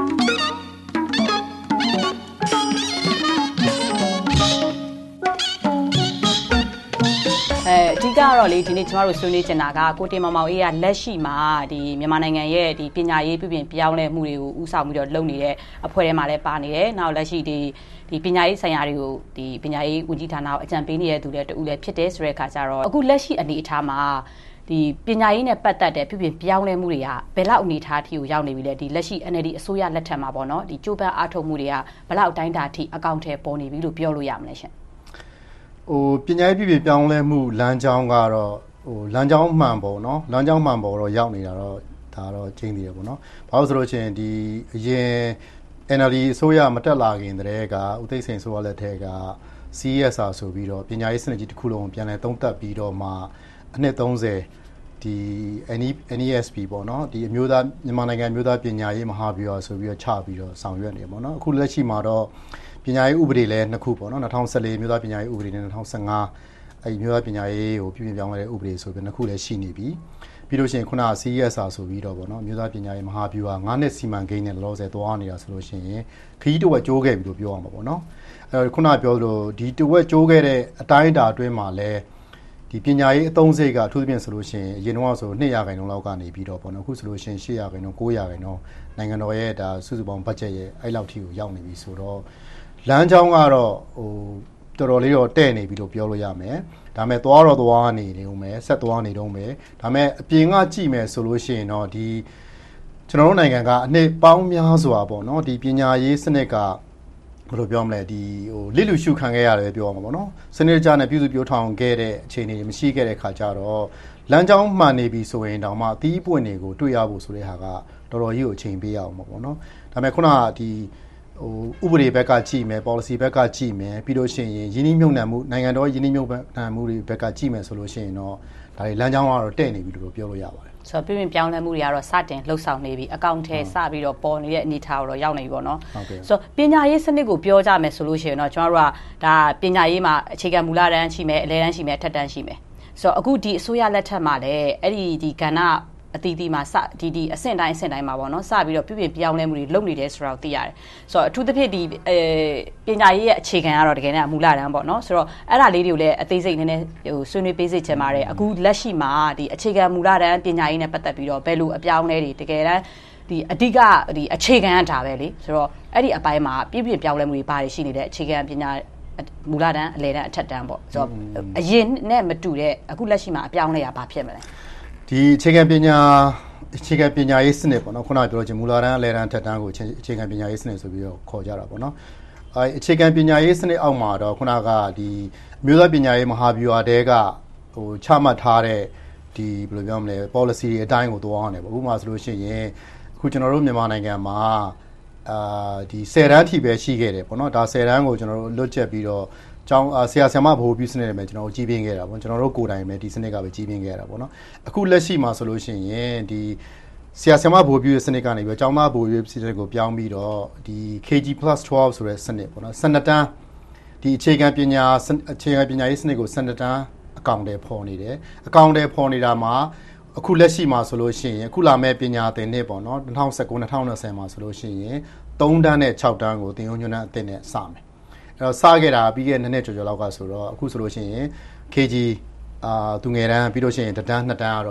အဲအဓိကတော့လေဒီနေ့ကျမတို့ဆွေးနွေးချင်တာကကိုတင်မောင်မောင်အေးကလက်ရှိမှာဒီမြန်မာနိုင်ငံရဲ့ဒီပညာရေးပြုပြင်ပြောင်းလဲမှုတွေကိုဦးဆောင်ပြီးတော့လုပ်နေတဲ့အဖွဲ့ထဲမှာလည်းပါနေတယ်။နောက်လက်ရှိဒီဒီပညာရေးဆိုင်ရာတွေကိုဒီပညာရေးဝန်ကြီးဌာနကိုအကြံပေးနေတဲ့သူတွေတူလည်းဖြစ်တဲ့ဆိုတဲ့အခါကျတော့အခုလက်ရှိအနေအထားမှာဒီပညာရေးနဲ့ပတ်သက်တဲ့ပြုပြင်ပြောင်းလဲမှုတွေကဘယ်လောက်အနေအထားအထိကိုရောက်နေပြီလဲဒီလက်ရှိ အန်အယ်လ်ဒီ အစိုးရလက်ထက်မှာပေါ့နော်ဒီကြိုးပမ်းအားထုတ်မှုတွေကဘယ်လောက်အတိုင်းအတာအထိအကောင့်ထဲပေါ်နေပြီလို့ပြောလို့ရမလဲရှင်။ဟိုပညာရေးပြည်ပြည်ပြောင်းလဲမှုလမ်းကြောင်းကတော့ဟိုလမ်းကြောင်းမှန်ပေါ့နော်လမ်းကြောင်းမှန်ပေါ်တော့ရောက်နေတာတော့ဒါတော့ကျင်းသေးတယ်ပေါ့နော်ဘာလို့ဆိုလို့ချင်းဒီအရင် အန်အယ်လ်ဒီ အစိုးရမတက်လာခင်တည်းကဦးသိန်းစိန်ဆိုရလက်ထက်က စီ အီ အက်စ် အာ ဆိုပြီးတော့ပညာရေးစနစ်ကြီးတစ်ခုလုံးပြန်လည်သုံးသပ်ပြီးတော့မှအနှစ်သုံးဆယ်ဒီ အန် အီ အက်စ် ပီ ပေါ့နော်ဒီအမျိုးသားမြန်မာနိုင်ငံအမျိုးသားပညာရေးမဟာဗျူဟာဆိုပြီးတော့ချပြီးတော့ဆောင်ရွက်နေပေါ့နော်အခုလက်ရှိမှာတော့ပညာရေးဥပဒေလည်းနှစ်ခုပေါ့နော်၂၀၁၄မြို့သားပညာရေးဥပဒေနဲ့၂၀၁၅အဲဒီမြို့သားပညာရေးကိုပြည်ပြင်ပြောင်းလဲတဲ့ဥပဒေဆိုပြီးနှစ်ခုလည်းရှိနေပြီပြီးလို့ရှိရင်ခုနက စီ အီ အက်စ် အာ ဆိုပြီးတော့ပေါ့နော်မြို့သားပညာရေးမဟာဗျူဟာ၅နှစ်စီမံကိန်းနဲ့လောလောဆယ်သွားနေတာဆိုလို့ရှိရင်ခရီးတစ်ဝက်ကျိုးခဲ့ပြီလို့ပြောရမှာပေါ့နော်အဲခုနကပြောလို့ဒီတစ်ဝက်ကျိုးခဲ့တဲ့အတိုင်းအတာအတွင်းမှာလည်းဒီပညာရေးအသုံးစရိတ်ကအထူးသဖြင့်ဆိုလို့ရှိရင်အရင်တော့ဆို၂ရာခိုင်နှုန်းလောက်ကနေပြီးတော့ပေါ့နော်အခုဆိုလို့ရှိရင်၈ရာခိုင်နှုန်း၉ရာခိုင်နှုန်းနိုင်ငံတော်ရဲ့ဒါစုစုပေါင်းဘတ်ဂျက်ရဲ့အဲ့လောက်ထိကိုရောက်နေပြီဆိုတော့လမ်းကြောင်းကတော့ဟိုတော်တော်လေးတော့တဲ့နေပြီလို့ပြောလို့ရမယ်ဒါပေမဲ့သွားတော့သွားနေနေဦးမယ်ဆက်သွားနေတော့မယ်ဒါပေမဲ့အပြင်ကကြည့်မယ်ဆိုလို့ရှိရင်တော့ဒီကျွန်တော်တို့နိုင်ငံကအနှစ်ပေါင်းများစွာပေါ့နော်ဒီပညာရေးစနစ်ကဘယ်လိုပြောမလဲဒီဟိုလစ်လူရှုခံခဲ့ရတယ်ပြောမှာပေါ့နော်စနစ်ကြနဲ့ပြုစုပြောထောင်ခဲ့တဲ့အခြေအနေတွေမရှိခဲ့တဲ့ခါကျတော့လမ်းကြောင်းမှန်နေပြီဆိုရင်တောင်မှတီးပွင့်တွေကိုတွေ့ရဖို့ဆိုတဲ့ဟာကတော်တော်ကြီးကိုအချိန်ပေးရအောင်ပေါ့နော်ဒါပေမဲ့ခုနကဒီဟိုဥပဒေဘက်ကကြည့်မယ် policy ဘက်ကကြည့်မယ်ပြီးလို့ရှိရင်ယင်းနှိမ့်မြုပ်နှံမှုနိုင်ငံတော်ယင်းနှိမ့်မြုပ်နှံမှုတွေဘက်ကကြည့်မယ်ဆိုလို့ရှိရင်တော့ဒါတွေလမ်းကြောင်းကတော့တဲ့နေပြီလို့ပြောလို့ရပါတယ်ဆိုတော့ပြည်ပြင်ပြောင်းလဲမှုတွေကတော့စတင်လှုပ်ဆောင်နေပြီအကောင့်ထဲစပြီးတော့ပေါ်နေတဲ့အနေအထားတော့ရောက်နေပြီပေါ့နော်ဆိုတော့ပညာရေးစနစ်ကိုပြောကြမယ်ဆိုလို့ရှိရင်တော့ကျွန်တော်တို့ကဒါပညာရေးမှာအခြေခံမူလတန်းရှိမယ်အလယ်တန်းရှိမယ်အထက်တန်းရှိမယ်ဆိုတော့အခုဒီအစိုးရလက်ထက်မှာလည်းအဲ့ဒီဒီကဏ္ဍအတီးတီးမှာစဒီဒီအဆင့်တိုင်းအဆင့်တိုင်းမှာပေါ့နော်စပြီးတော့ပြည်ပြင်ပြောင်းလဲမှုတွေလုပ်နေတယ်ဆိုတော့သိရတယ်ဆိုတော့အထူးသဖြင့်ဒီအဲပညာရေးရဲ့အခြေခံကတော့တကယ်နဲ့မူလတန်းပေါ့နော်ဆိုတော့အဲ့ဒါလေးတွေကိုလည်းအသေးစိတ်နည်းနည်းဟိုဆွေးနွေးပေးစေချင်ပါတယ်အခုလက်ရှိမှာဒီအခြေခံမူလတန်းပညာရေးနဲ့ပတ်သက်ပြီးတော့ဘယ်လိုအပြောင်းလဲတွေတကယ်တမ်းဒီအဓိကဒီအခြေခံကဒါပဲလေဆိုတော့အဲ့ဒီအပိုင်းမှာပြည်ပြင်ပြောင်းလဲမှုတွေဘာတွေရှိနေတဲ့အခြေခံပညာမူလတန်းအလယ်တန်းအထက်တန်းပေါ့ဆိုတော့အရင်နဲ့မတူတဲ့အခုလက်ရှိမှာအပြောင်းလဲရဘာဖြစ်မလဲဒီအခြေခံပညာအခြေခံပညာရေးစနစ်ပေါ့နော်ခုနကပြောချင်မူလတန်းအလယ်တန်းထက်တန်းကိုအခြေခံပညာရေးစနစ်ဆိုပြီးတော့ခေါ်ကြတာပေါ့နော်အဲအခြေခံပညာရေးစနစ်အောက်မှာတော့ခုနကဒီအမျိုးသားပညာရေးမဟာဗျူဟာတဲကဟိုချမှတ်ထားတဲ့ဒီဘယ်လိုပြောမလဲ policy တွေအတိုင်းကိုသွားအောင်တယ်ပေါ့ဥပမာဆိုလို့ရှိရင်အခုကျွန်တော်တို့မြန်မာနိုင်ငံမှာအာဒီဆယ်တန်းထိပဲရှိခဲ့တယ်ပေါ့နော်ဒါဆယ်တန်းကိုကျွန်တော်တို့လွတ်ချက်ပြီးတော့ကျောင်းဆရာဆရာမဗဟိုပြုစနစ်တွေမှာကျွန်တော်တို့ကြီးပြင်းခဲ့တာပေါ့ကျွန်တော်တို့ကိုယ်တိုင်ပဲဒီစနစ်ကပဲကြီးပြင်းခဲ့တာပေါ့နော်အခုလက်ရှိမှာဆိုလို့ရှိရင်ဒီဆရာဆရာမဗဟိုပြုစနစ်ကနေပြီးတော့ကျောင်းသားဗဟိုပြုစနစ်ကိုပြောင်းပြီးတော့ဒီ ကေ ဂျီ plus twelve ဆိုတဲ့စနစ်ပေါ့နော်ဆယ်နှစ်တန်းဒီအခြေခံပညာအခြေခံပညာရေးစနစ်ကိုဆယ်နှစ်တန်းအကောင့်တွေပေါ်နေတယ်အကောင့်တွေပေါ်နေတာမှာအခုလက်ရှိမှာဆိုလို့ရှိရင်အခုလာမဲ့ပညာသင်နှစ်ပေါ့နော်၂၀၁၉ ၂၀၂၀မှာဆိုလို့ရှိရင်သုံးတန်းနဲ့၆တန်းကိုသင်ယူညွှန်းတန်းအသစ်နဲ့စမယ်အဲ့တော့စခဲ့တာပြီးခဲ့တဲ့နှစ်နှစ်ကျော်ကျော်လောက်ကဆိုတော့အခုဆိုလို့ရှိရင် ကေ ဂျီ အာသူငယ်တန်းပြီးလို့ရှိရင်တန်းနှစ်တန်းကတော့